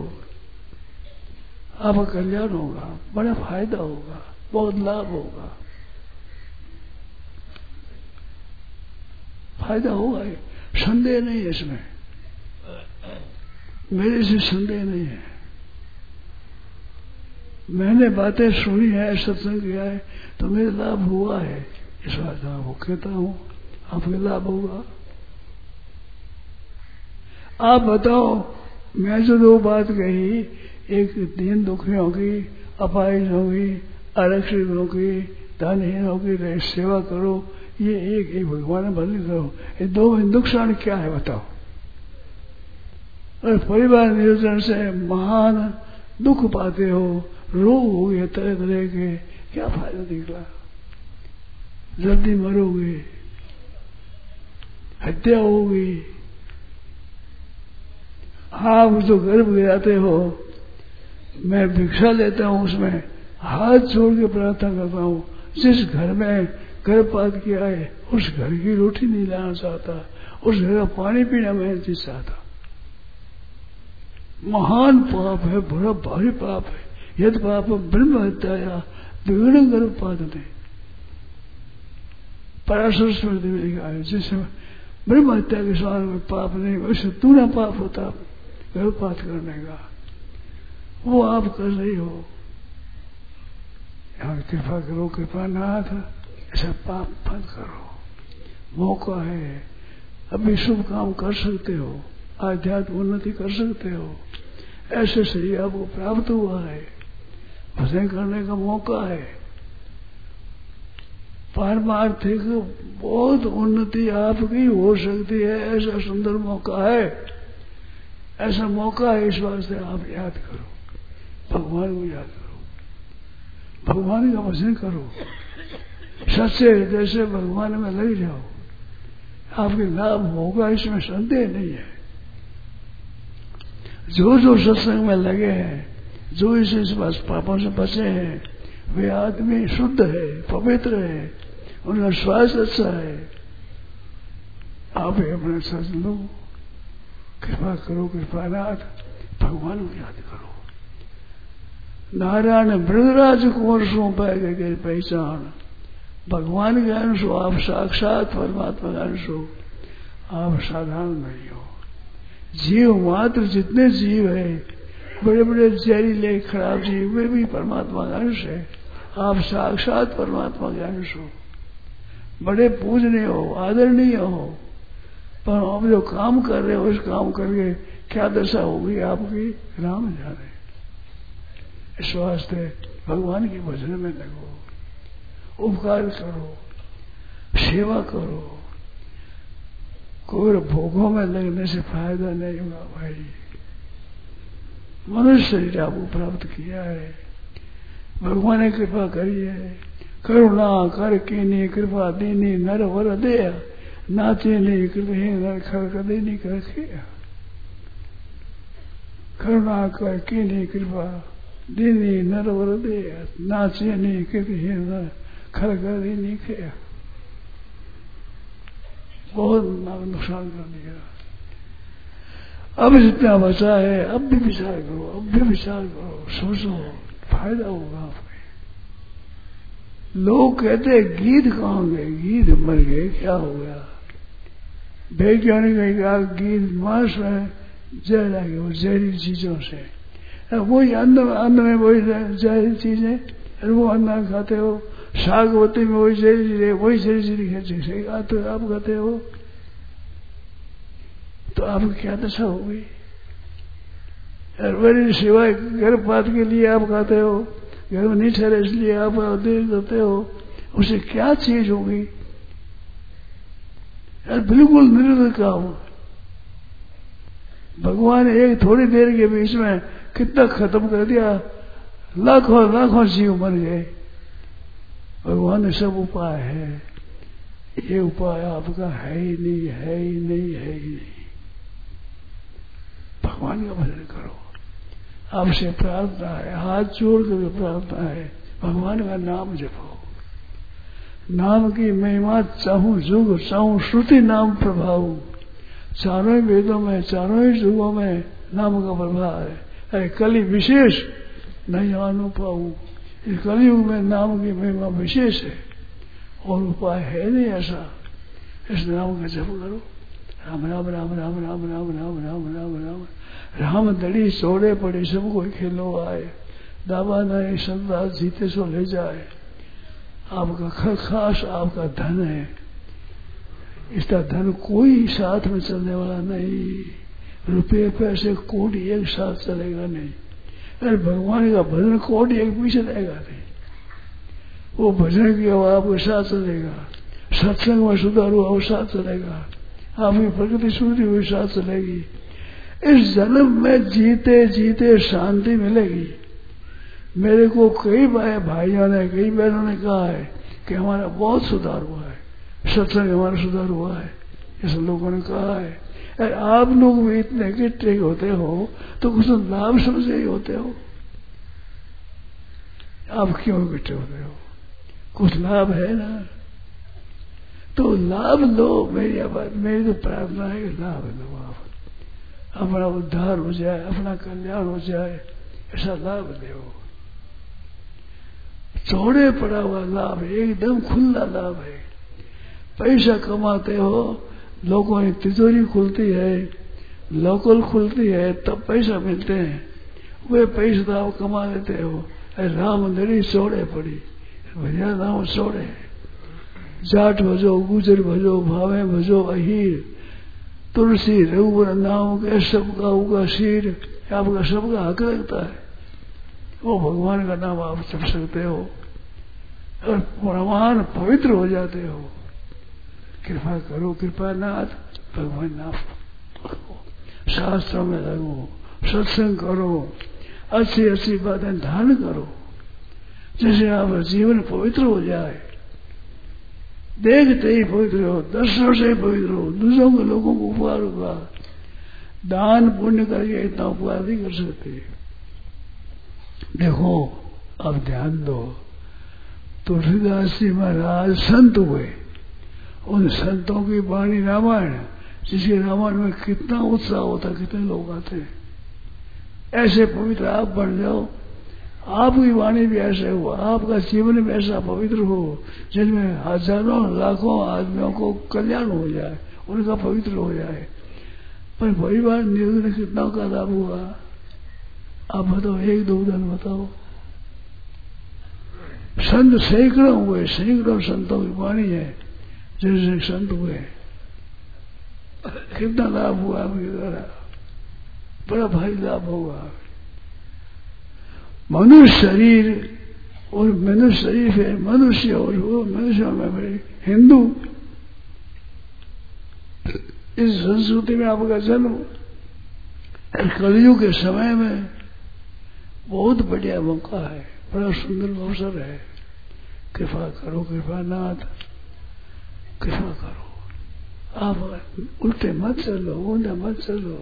आपका कल्याण होगा, बड़ा फायदा होगा, बहुत लाभ होगा, फायदा होगा, संदेह नहीं है इसमें, मेरे से संदेह नहीं है। मैंने बातें सुनी है, सत्संग किया है, तो मेरे लाभ हुआ है, इस बात आपको कहता हूं, आपके लाभ होगा। आप बताओ, मैं जो दो बात कही, एक दीन दुखियों की, अपाहिजों की, आरक्षितों की, धनहीनों की सेवा करो, ये एक एक भगवान भजन करो, ये दो में नुकसान क्या है बताओ? और परिवार नियोजन से महान दुख पाते हो, रोग हो गए तरह तरह के, क्या फायदा निकला? जल्दी मरोगे, हत्या होगी। आप जो गर्भ गिराते हो, मैं भिक्षा लेता हूं, उसमें हाथ जोड़ के प्रार्थना करता हूं, जिस घर में गर्भपात किया है उस घर की रोटी नहीं लाना चाहता, उस घर का पानी पीना मैं नहीं चाहता। महान पाप है, बड़ा भारी पाप है। यद पाप ब्रह्म हत्या द्विगुण गर्भपात में, पराशर स्मृति में लिखा है, जिसमें ब्रह्म हत्या के समान में पाप नहीं, वैसे दूना पाप होता गर्भपात करने का, वो आप कर रही हो। यहाँ कृपा करो, कृपा नाथ, ऐसा पाप मत करो, मौका है, अभी शुभ काम कर सकते हो, आध्यात्म उन्नति कर सकते हो। ऐसे शरीर आपको प्राप्त हुआ है, भजन करने का मौका है। पारमार्थिक बहुत उन्नति आपकी हो सकती है, ऐसा सुंदर मौका है, ऐसा मौका है। इस वास्ते आप याद करो, भगवान को याद करो, भगवान का भजन करो, सच्चे हृदय से भगवान में लग जाओ, आपके लाभ होगा, इसमें संदेह नहीं है। जो जो सत्संग में लगे हैं, जो इस इस पापों से बचे हैं, वे आदमी शुद्ध है, पवित्र है, उनका स्वास्थ्य अच्छा है। आप अपने सच लो, कृपा करो, कृपानाथ, भगवान को याद करो। नारायण मृगराज कुंवर सो पाएगा के पहचान, भगवान के अंश हो, आप साक्षात परमात्मा का अंश हो, आप साधारण नहीं हो। जीव मात्र जितने जीव है, बड़े बड़े जहरीले खराब जीव, वे भी परमात्मा का अंश है, आप साक्षात परमात्मा के अंश हो। बड़े पूजनीय हो, आदरणीय हो, पर आप जो काम कर रहे हो, उस काम करके क्या दशा होगी आपकी, राम जाने। इस वास्ते भगवान के भजन में लगो, उपकार करो, सेवा करो। कोई भोगों में लगने से फायदा नहीं होगा भाई। मनुष्य शरीर आपको प्राप्त किया है, भगवान ने कृपा करी है। करुणा कर कीनी कृपा दीनी नर वर दे, नाचे नहीं कृपा नर खर देनी कर किया। करुणा कर कीनी कृपा दीनी नर वर दे, नाचे नहीं कृपा नर खर देनी किया। बहुत नुकसान कर दिया। अब जितना बचा है, अब भी विचार करो, अब भी विचार करो, सोचो, फायदा होगा आपको। लोग कहते हैं गीध कहाँ गए, गीध मर गए, क्या हो गया? वैज्ञानिक ने कहा गीध मांस में जहर आ गया, वो जहरीली चीजों से। वही अन्न अन्न में वही जहरीली चीजें, वो अन्न खाते हो, साग होते में वही जहरीली, वही जहरीली जैसे आते आप खाते हो, तो आपकी क्या दशा होगी? मेरी सिवाय गर्भपात के लिए आप खाते हो, घर में नहीं ठहरे इसलिए आप देर करते हो, उसे क्या चीज होगी? यार बिल्कुल निरर्थक काम। भगवान ने एक थोड़ी देर के बीच में कितना खत्म कर दिया, लाखों लाखों जीव मर गए। भगवान ने सब उपाय है, ये उपाय आपका है ही नहीं, है ही नहीं, है ही नहीं। भगवान का भजन करो, आपसे प्रार्थना है, हाथ जोड़ कर प्रार्थना है, भगवान का नाम जपो। नाम की महिमा चाहूं जुग, चाहूं श्रुति नाम प्रभाव। चारों ही वेदों में, चारों ही युगों में नाम का प्रभाव है। अरे कली विशेष नहीं आनु पाऊं, इस कलयुग में नाम की महिमा विशेष है, और उपाय है नहीं ऐसा। इस नाम का जप करो, राम राम राम राम राम राम राम राम राम राम। राम दड़ी सोड़े पड़े सब कोई खेलो आए, दावा नए सदा जीते सो ले जाए। आपका खास आपका धन है, इसका धन कोई साथ में चलने वाला नहीं। रुपये पैसे कोटि एक साथ चलेगा नहीं। अरे भगवान का भजन कोटि एक पीछे रहेगा नहीं, वो भजन की हवा आपके साथ चलेगा, सत्संग में सुधार हुआ वो साथ चलेगा, आपकी प्रकृति सुधरी हुई साथ चलेगी। इस जन्म में जीते जीते शांति मिलेगी। मेरे को कई भाइयों ने, कई बहनों ने कहा है कि हमारा बहुत सुधार हुआ है, सत्संग हमारा सुधार हुआ है, ऐसे लोगों ने कहा है। अरे आप लोग भी इतने इकट्ठे होते हो तो कुछ लाभ समझे ही होते हो, आप क्यों इकट्ठे होते हो? कुछ लाभ है ना, तो लाभ लो। मेरी बात, मेरी तो प्रार्थना है कि लाभ लो, आप अपना उद्धार हो जाए, अपना कल्याण हो जाए, ऐसा लाभ दो। चौड़े पड़ा हुआ लाभ, एकदम खुला लाभ है। पैसा कमाते हो, लोगों की तिजोरी खुलती है, लोकल खुलती है, तब पैसा मिलते हैं, वे पैसा आप कमा लेते हो। राम दड़ी चौड़े पड़ी, भैया नाम चौड़े। जाट भजो, गुजर भजो, भावे भजो, अहीर तुलसी रघुवर नाम के सबका उगा शीर, आपका सबका हक लगता है। वो भगवान का नाम आप जप सकते हो और प्रमाण पवित्र हो जाते हो। कृपा करो कृपा नाथ, भगवान नाम शास्त्रों में लगो, सत्संग करो, अच्छी अच्छी बातें धारण करो, जिससे आपका जीवन पवित्र हो जाए। देखते ही पवित्र हो, दर्शनों से ही पवित्र हो, दूसरों के लोगों को उपकार होगा। दान पुण्य करके इतना उपकार नहीं कर सकते। देखो अब ध्यान दो, तुलसीदास जी महाराज संत हुए, उन संतों की वाणी रामायण, जिसके रामायण में कितना उत्साह होता, कितने लोग आते हैं। ऐसे पवित्र आप बन जाओ, आपकी वाणी भी ऐसे हो, आपका जीवन भी ऐसा पवित्र हो, जिसमें हजारों लाखों आदमियों को कल्याण हो जाए, उनका पवित्र हो जाए। पर परिवार निर्णय कितना का लाभ हुआ आप बताओ, एक दो उदाहरण बताओ। संत सैकड़ों हुए, सैकड़ों संतों की वाणी है, जैसे संत हुए, कितना लाभ हुआ आपके द्वारा, बड़ा भारी लाभ होगा। मनुष्य शरीर और मनुष्य शरीर है, मनुष्य और वो मनुष्य में हिंदू, इस संस्कृति में आपका जन्म कलयुग के समय में बहुत बढ़िया मौका है, बड़ा सुंदर अवसर है। कृपा करो कृपा नाथ, कृपा करो। आप उल्टे मत चलो, ऊंधा मत चलो,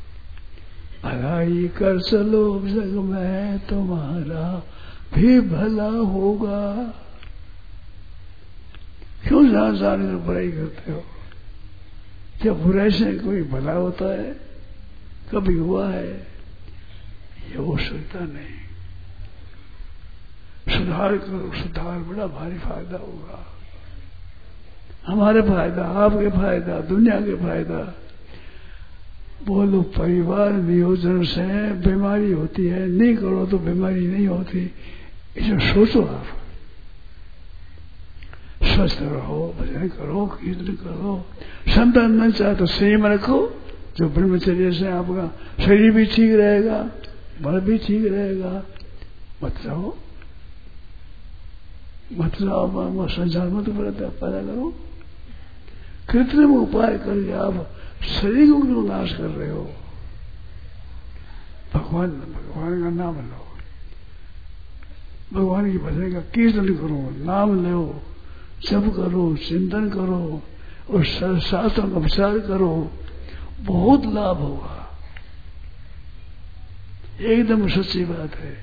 भलाई कर चलो, जग में तुम्हारा भी भला होगा। क्यों जहां जाने तो बुराई करते हो? क्या बुराई से कोई भला होता है? कभी हुआ है? ये हो सकता नहीं। सुधार करो, सुधार, बड़ा भारी फायदा होगा। हमारे फायदा, आपके फायदा, दुनिया के फायदा। बोलो परिवार नियोजन से बीमारी होती है, नहीं करो तो बीमारी नहीं होती, इसे सोचो। आप स्वस्थ रहो, भजन करो, कीर्तन करो, संतान न चाहे तो संयम रखो, जो ब्रह्मचर्य से आपका शरीर भी ठीक रहेगा, मन भी ठीक रहेगा। मत रहो, मत रहो, संसार मत पैदा करो। कृत्रिम उपाय करके आप शरीर को क्यों नाश कर रहे हो? भगवान भगवान का नाम लो, भगवान की भजन का कीर्तन करो, नाम लो, जप करो, चिंतन करो और शास्त्रों का विचार करो, बहुत लाभ होगा। एकदम सच्ची बात है,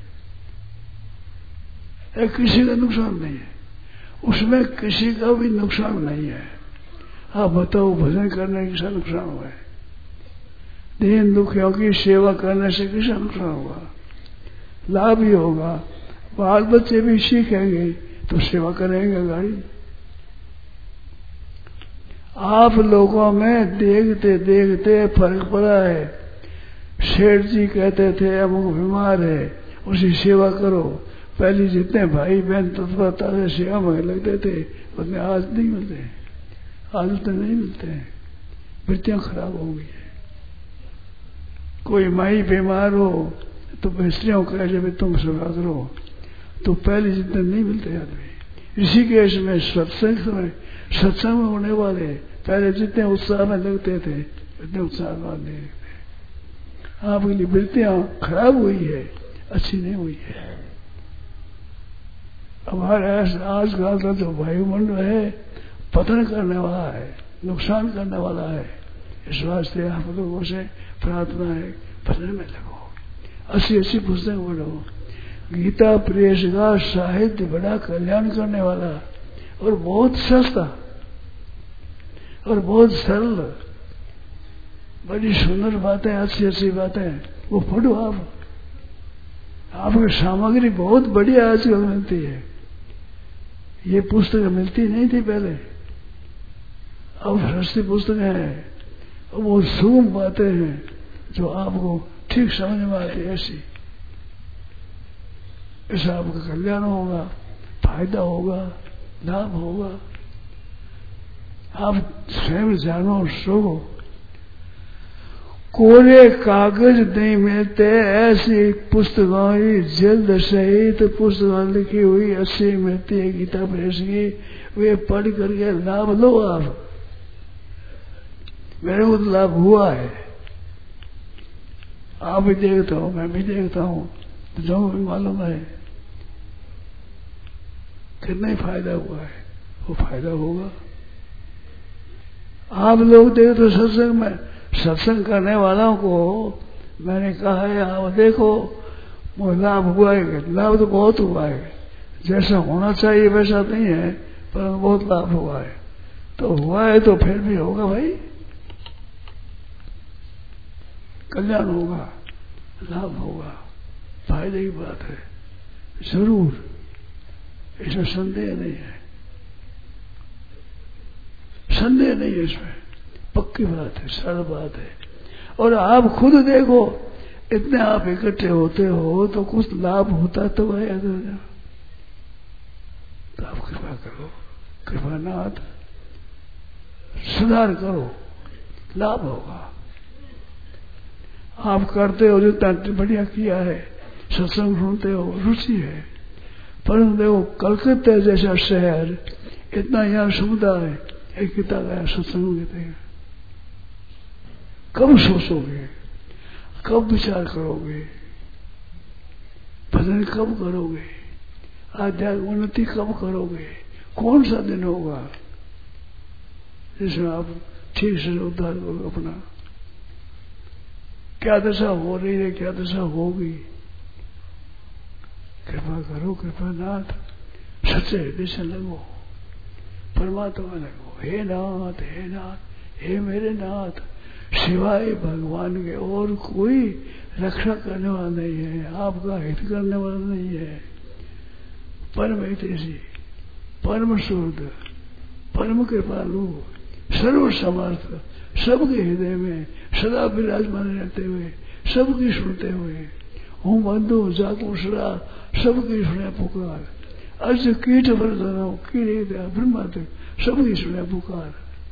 एक किसी का नुकसान नहीं है, उसमें किसी का भी नुकसान नहीं है। आप बताओ भजन करने की किसा नुकसान हुआ है? दीन दुखियों की सेवा करने से किसा नुकसान होगा? लाभ ही होगा। बाल बच्चे भी सीखेंगे तो सेवा करेंगे गाड़ी। आप लोगों में देखते देखते फर्क पड़ा है। शेठ जी कहते थे अमुक बीमार है, उसकी सेवा करो। पहले जितने भाई बहन तत्परता से सेवा में लगते थे उतने आज नहीं मिलते, आज उतने नहीं मिलते हैं। वृत्तियां खराब हो गई है। कोई माई बीमार हो तो स्त्रियों कहे जब तुम सेवा करो, तो पहले जितने नहीं मिलते आदमी। ऋषिकेश में सत्संग में सत्संग में होने वाले पहले जितने उत्साह में लगते थे उतने उत्साह में नहीं लगते। आपके लिए वृत्तियां खराब हुई है, अच्छी नहीं हुई है। हमारे आजकल का जो वायुमंडल है पतन करने वाला है, नुकसान करने वाला है। इस वास्ते आप लोगों से प्रार्थना है, भजन में लगो, अच्छी अच्छी पुस्तक पढ़ो। गीता प्रेस का साहित्य बड़ा कल्याण करने वाला और बहुत सस्ता और बहुत सरल, बड़ी सुंदर बातें, अच्छी अच्छी बातें, वो पढ़ो आप। आपकी सामग्री बहुत बढ़िया आजकल मिलती है। ये पुस्तक मिलती नहीं थी पहले, अब सस्ती पुस्तकें हैं, वो सूक्ष्म बातें हैं जो आपको ठीक समझ में आती है। ऐसी ऐसा आपका कल्याण होगा, फायदा होगा, लाभ होगा। आप स्वयं जानो, सो कोरे कागज नहीं मिलते, ऐसी पुस्तकें जल्द सहित पुस्तकें लिखी हुई अच्छी मिलती है गीता प्रेस की, वे पढ़ करके लाभ लो आप। मेरे को तो लाभ हुआ है, आप भी देखता हूँ, मैं भी देखता हूँ, तो जो भी मालूम है कितना ही फायदा हुआ है, वो फायदा होगा। आप लोग देखो तो सत्संग में, सत्संग करने वालों को मैंने कहा है आप देखो वो लाभ हुआ है, लाभ तो बहुत हुआ है, जैसा होना चाहिए वैसा नहीं है पर बहुत लाभ हुआ है। तो हुआ है तो फिर भी होगा भाई, कल्याण होगा, लाभ होगा, फायदे की बात है जरूर, इसमें संदेह नहीं है, संदेह नहीं है इसमें, पक्की बात है, सरल बात है। और आप खुद देखो इतने आप इकट्ठे होते हो तो कुछ लाभ होता तो है, तो आप कृपा करो, कृपानाथ सुधार करो, लाभ होगा। आप करते हो जो जितना बढ़िया किया है, सत्संग सुनते हो, रुचि है, परंतु देखो कलकत्ता जैसा शहर, इतना यहाँ समुदाय एक किता गया सत्संग देते हैं, कब सोचोगे, कब विचार करोगे, भजन कब करोगे, आध्यात्मिक उन्नति कब करोगे, कौन सा दिन होगा जिसमें आप ठीक से उद्धार करो अपना। क्या दशा हो रही है, क्या दशा होगी, कृपा करो कृपानाथ, सच्चे हृदय से लगो, परमात्मा लगो। हे नाथ, हे नाथ, हे मेरे नाथ, सिवाय भगवान के और कोई रक्षा करने वाला नहीं है, आपका हित करने वाला नहीं है। परम हितैषी, परम शुद्ध, परम कृपालु, सर्व समर्थ, सबके हृदय में सदा विराजमान रहते हुए, सबकी सुनते हुए, हूँ बंधु जागो सदा, सबकी सुने पुकार, अर्ज कीट वर्धन कीड़े ब्रह्मा तक सबकी सुने पुकार।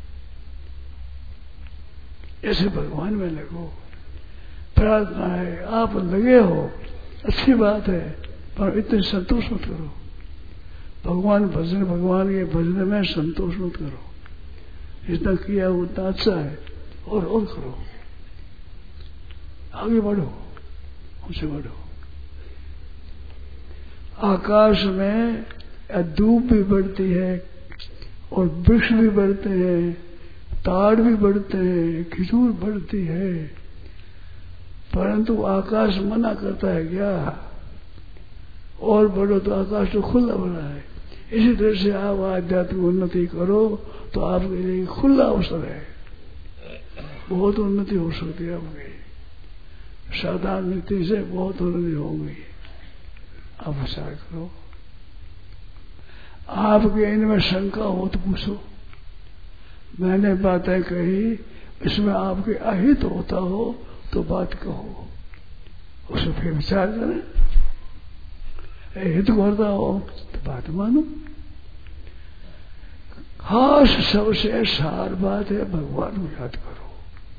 ऐसे भगवान में लगो, प्रार्थना है, आप लगे हो अच्छी बात है, पर इतने संतोष मत करो, भगवान भजन, भगवान के भजन में संतोष मत करो, जितना किया उतना अच्छा है, और और करो, आगे बढ़ो, उनसे बढ़ो। आकाश में धूप भी बढ़ती है और वृक्ष भी बढ़ते हैं, ताड़ भी बढ़ते हैं, खजूर बढ़ती है, परंतु आकाश मना करता है क्या? और बढ़ो तो आकाश तो खुला बना है। इसी तरह से आप आध्यात्मिक उन्नति करो तो आपके लिए खुला अवसर है, बहुत उन्नति हो सकती है आपकी, साधारण नीति से बहुत उन्नति होगी। आप विचार करो, आपके इनमें शंका हो तो पूछो, मैंने बातें कही इसमें आपके अहित होता हो तो बात कहो, उसे फिर विचार करें, हित करता हो तो बात मानो। खास सबसे सार बात है भगवान को याद करो,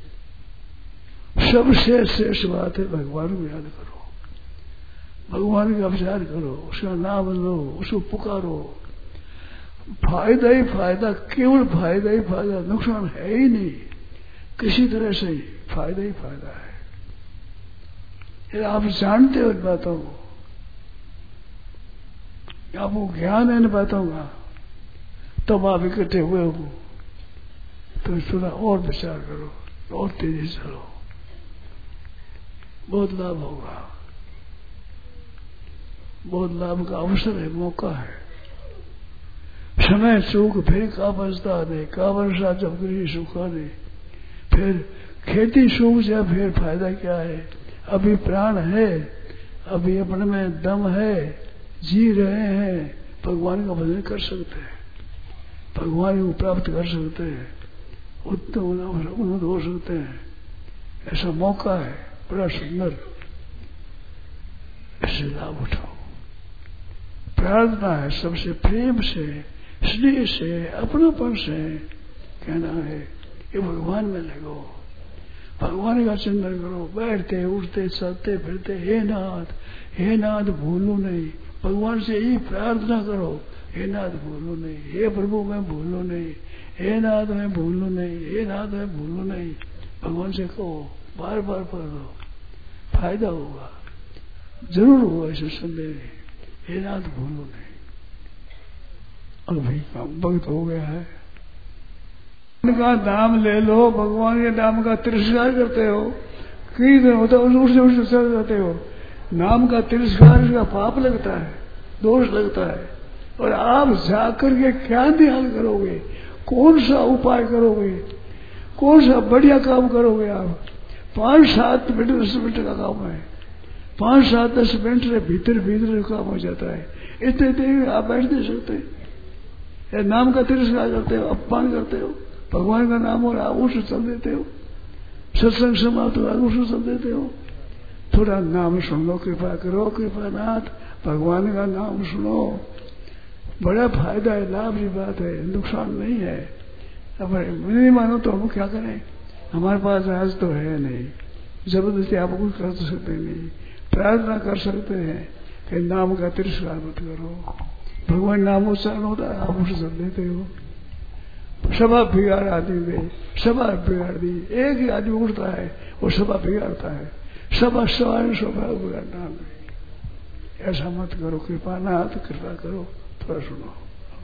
सबसे श्रेष्ठ बात है भगवान को याद करो, भगवान का विचार करो, उसका नाम लो, उसको पुकारो, फायदा ही फायदा, केवल फायदा ही फायदा, नुकसान है ही नहीं, किसी तरह से ही फायदा ही फायदा है। यदि आप जानते हो इन बातों को, आपको ज्ञान है इन बातों का, तब आप इकट्ठे हुए हो तो थोड़ा और विचार करो, और तेजी से चलो, बहुत लाभ होगा, बहुत लाभ का अवसर है, मौका है। समय सुख फिर का बसता दे, का वर्षा जब कृषि सुखा दे, फिर खेती सूख जाए फिर फायदा क्या है? अभी प्राण है, अभी अपने में दम है, जी रहे हैं, भगवान का भजन कर सकते हैं, भगवान को प्राप्त कर सकते हैं, उत्तम उन्नत हो सकते हैं, ऐसा मौका है बड़ा सुंदर, ऐसे लाभ उठाओ। प्रार्थना है सबसे प्रेम से, स्नेह से, अपनापन से कहना है कि भगवान में लगो, भगवान का चिंतन करो, बैठते उठते चलते फिरते, हे नाथ हे नाथ भूलू नहीं। भगवान से यही प्रार्थना करो, हे नाथ भूलू नहीं, हे प्रभु मैं भूलू नहीं, हे नाथ मैं भूलू नहीं, हे नाथ मैं भूलू नहीं। भगवान से कहो, बार बार पढ़ो, फायदा होगा, जरूर होगा इसे संदेह नहीं। हे नाथ भूलू नहीं। अब भाई काम भक्त हो गया है, उनका नाम ले लो, भगवान के नाम का तिरस्कार करते हो, कई दिन होता है उससे उससे चल जाते हो। नाम का तिरस्कार का पाप लगता है, दोष लगता है। और आप जाकर के क्या ध्यान करोगे, कौन सा उपाय करोगे, कौन सा बढ़िया काम करोगे। आप पांच सात मिनट दस मिनट का काम है, पांच सात दस मिनट से भीतर भीतर काम हो जाता है। इतने देर आप बैठ नहीं सकते। नाम का तिरस्कार करते हो, अपमान करते हो, भगवान का नाम और आप उसे चल देते हो, सत्संग समाप्त हो उसे चल देते हो। थोड़ा नाम सुन लो, कृपा करो, कृपा नाथ, भगवान का नाम सुनो, बड़ा फायदा है, लाभ की बात है, नुकसान नहीं है। अब नहीं मानो तो हम क्या करें, हमारे पास राज तो है नहीं, जबरदस्ती आप कुछ कर सकते नहीं। प्रार्थना कर सकते हैं कि नाम का तिरस्कार मत करो। भगवान नाम उच्चारण होता है, आप उसे चल देते हो। सभा बिगाड़ आदमी में, सभा बिगाड़ दी, एक ही आदमी उठता है वो सभा बिगाड़ता है, सभा सभा सभा बिगाड़ना। ऐसा मत करो, कृपा नाथ कृपा करो। थोड़ा सुनो।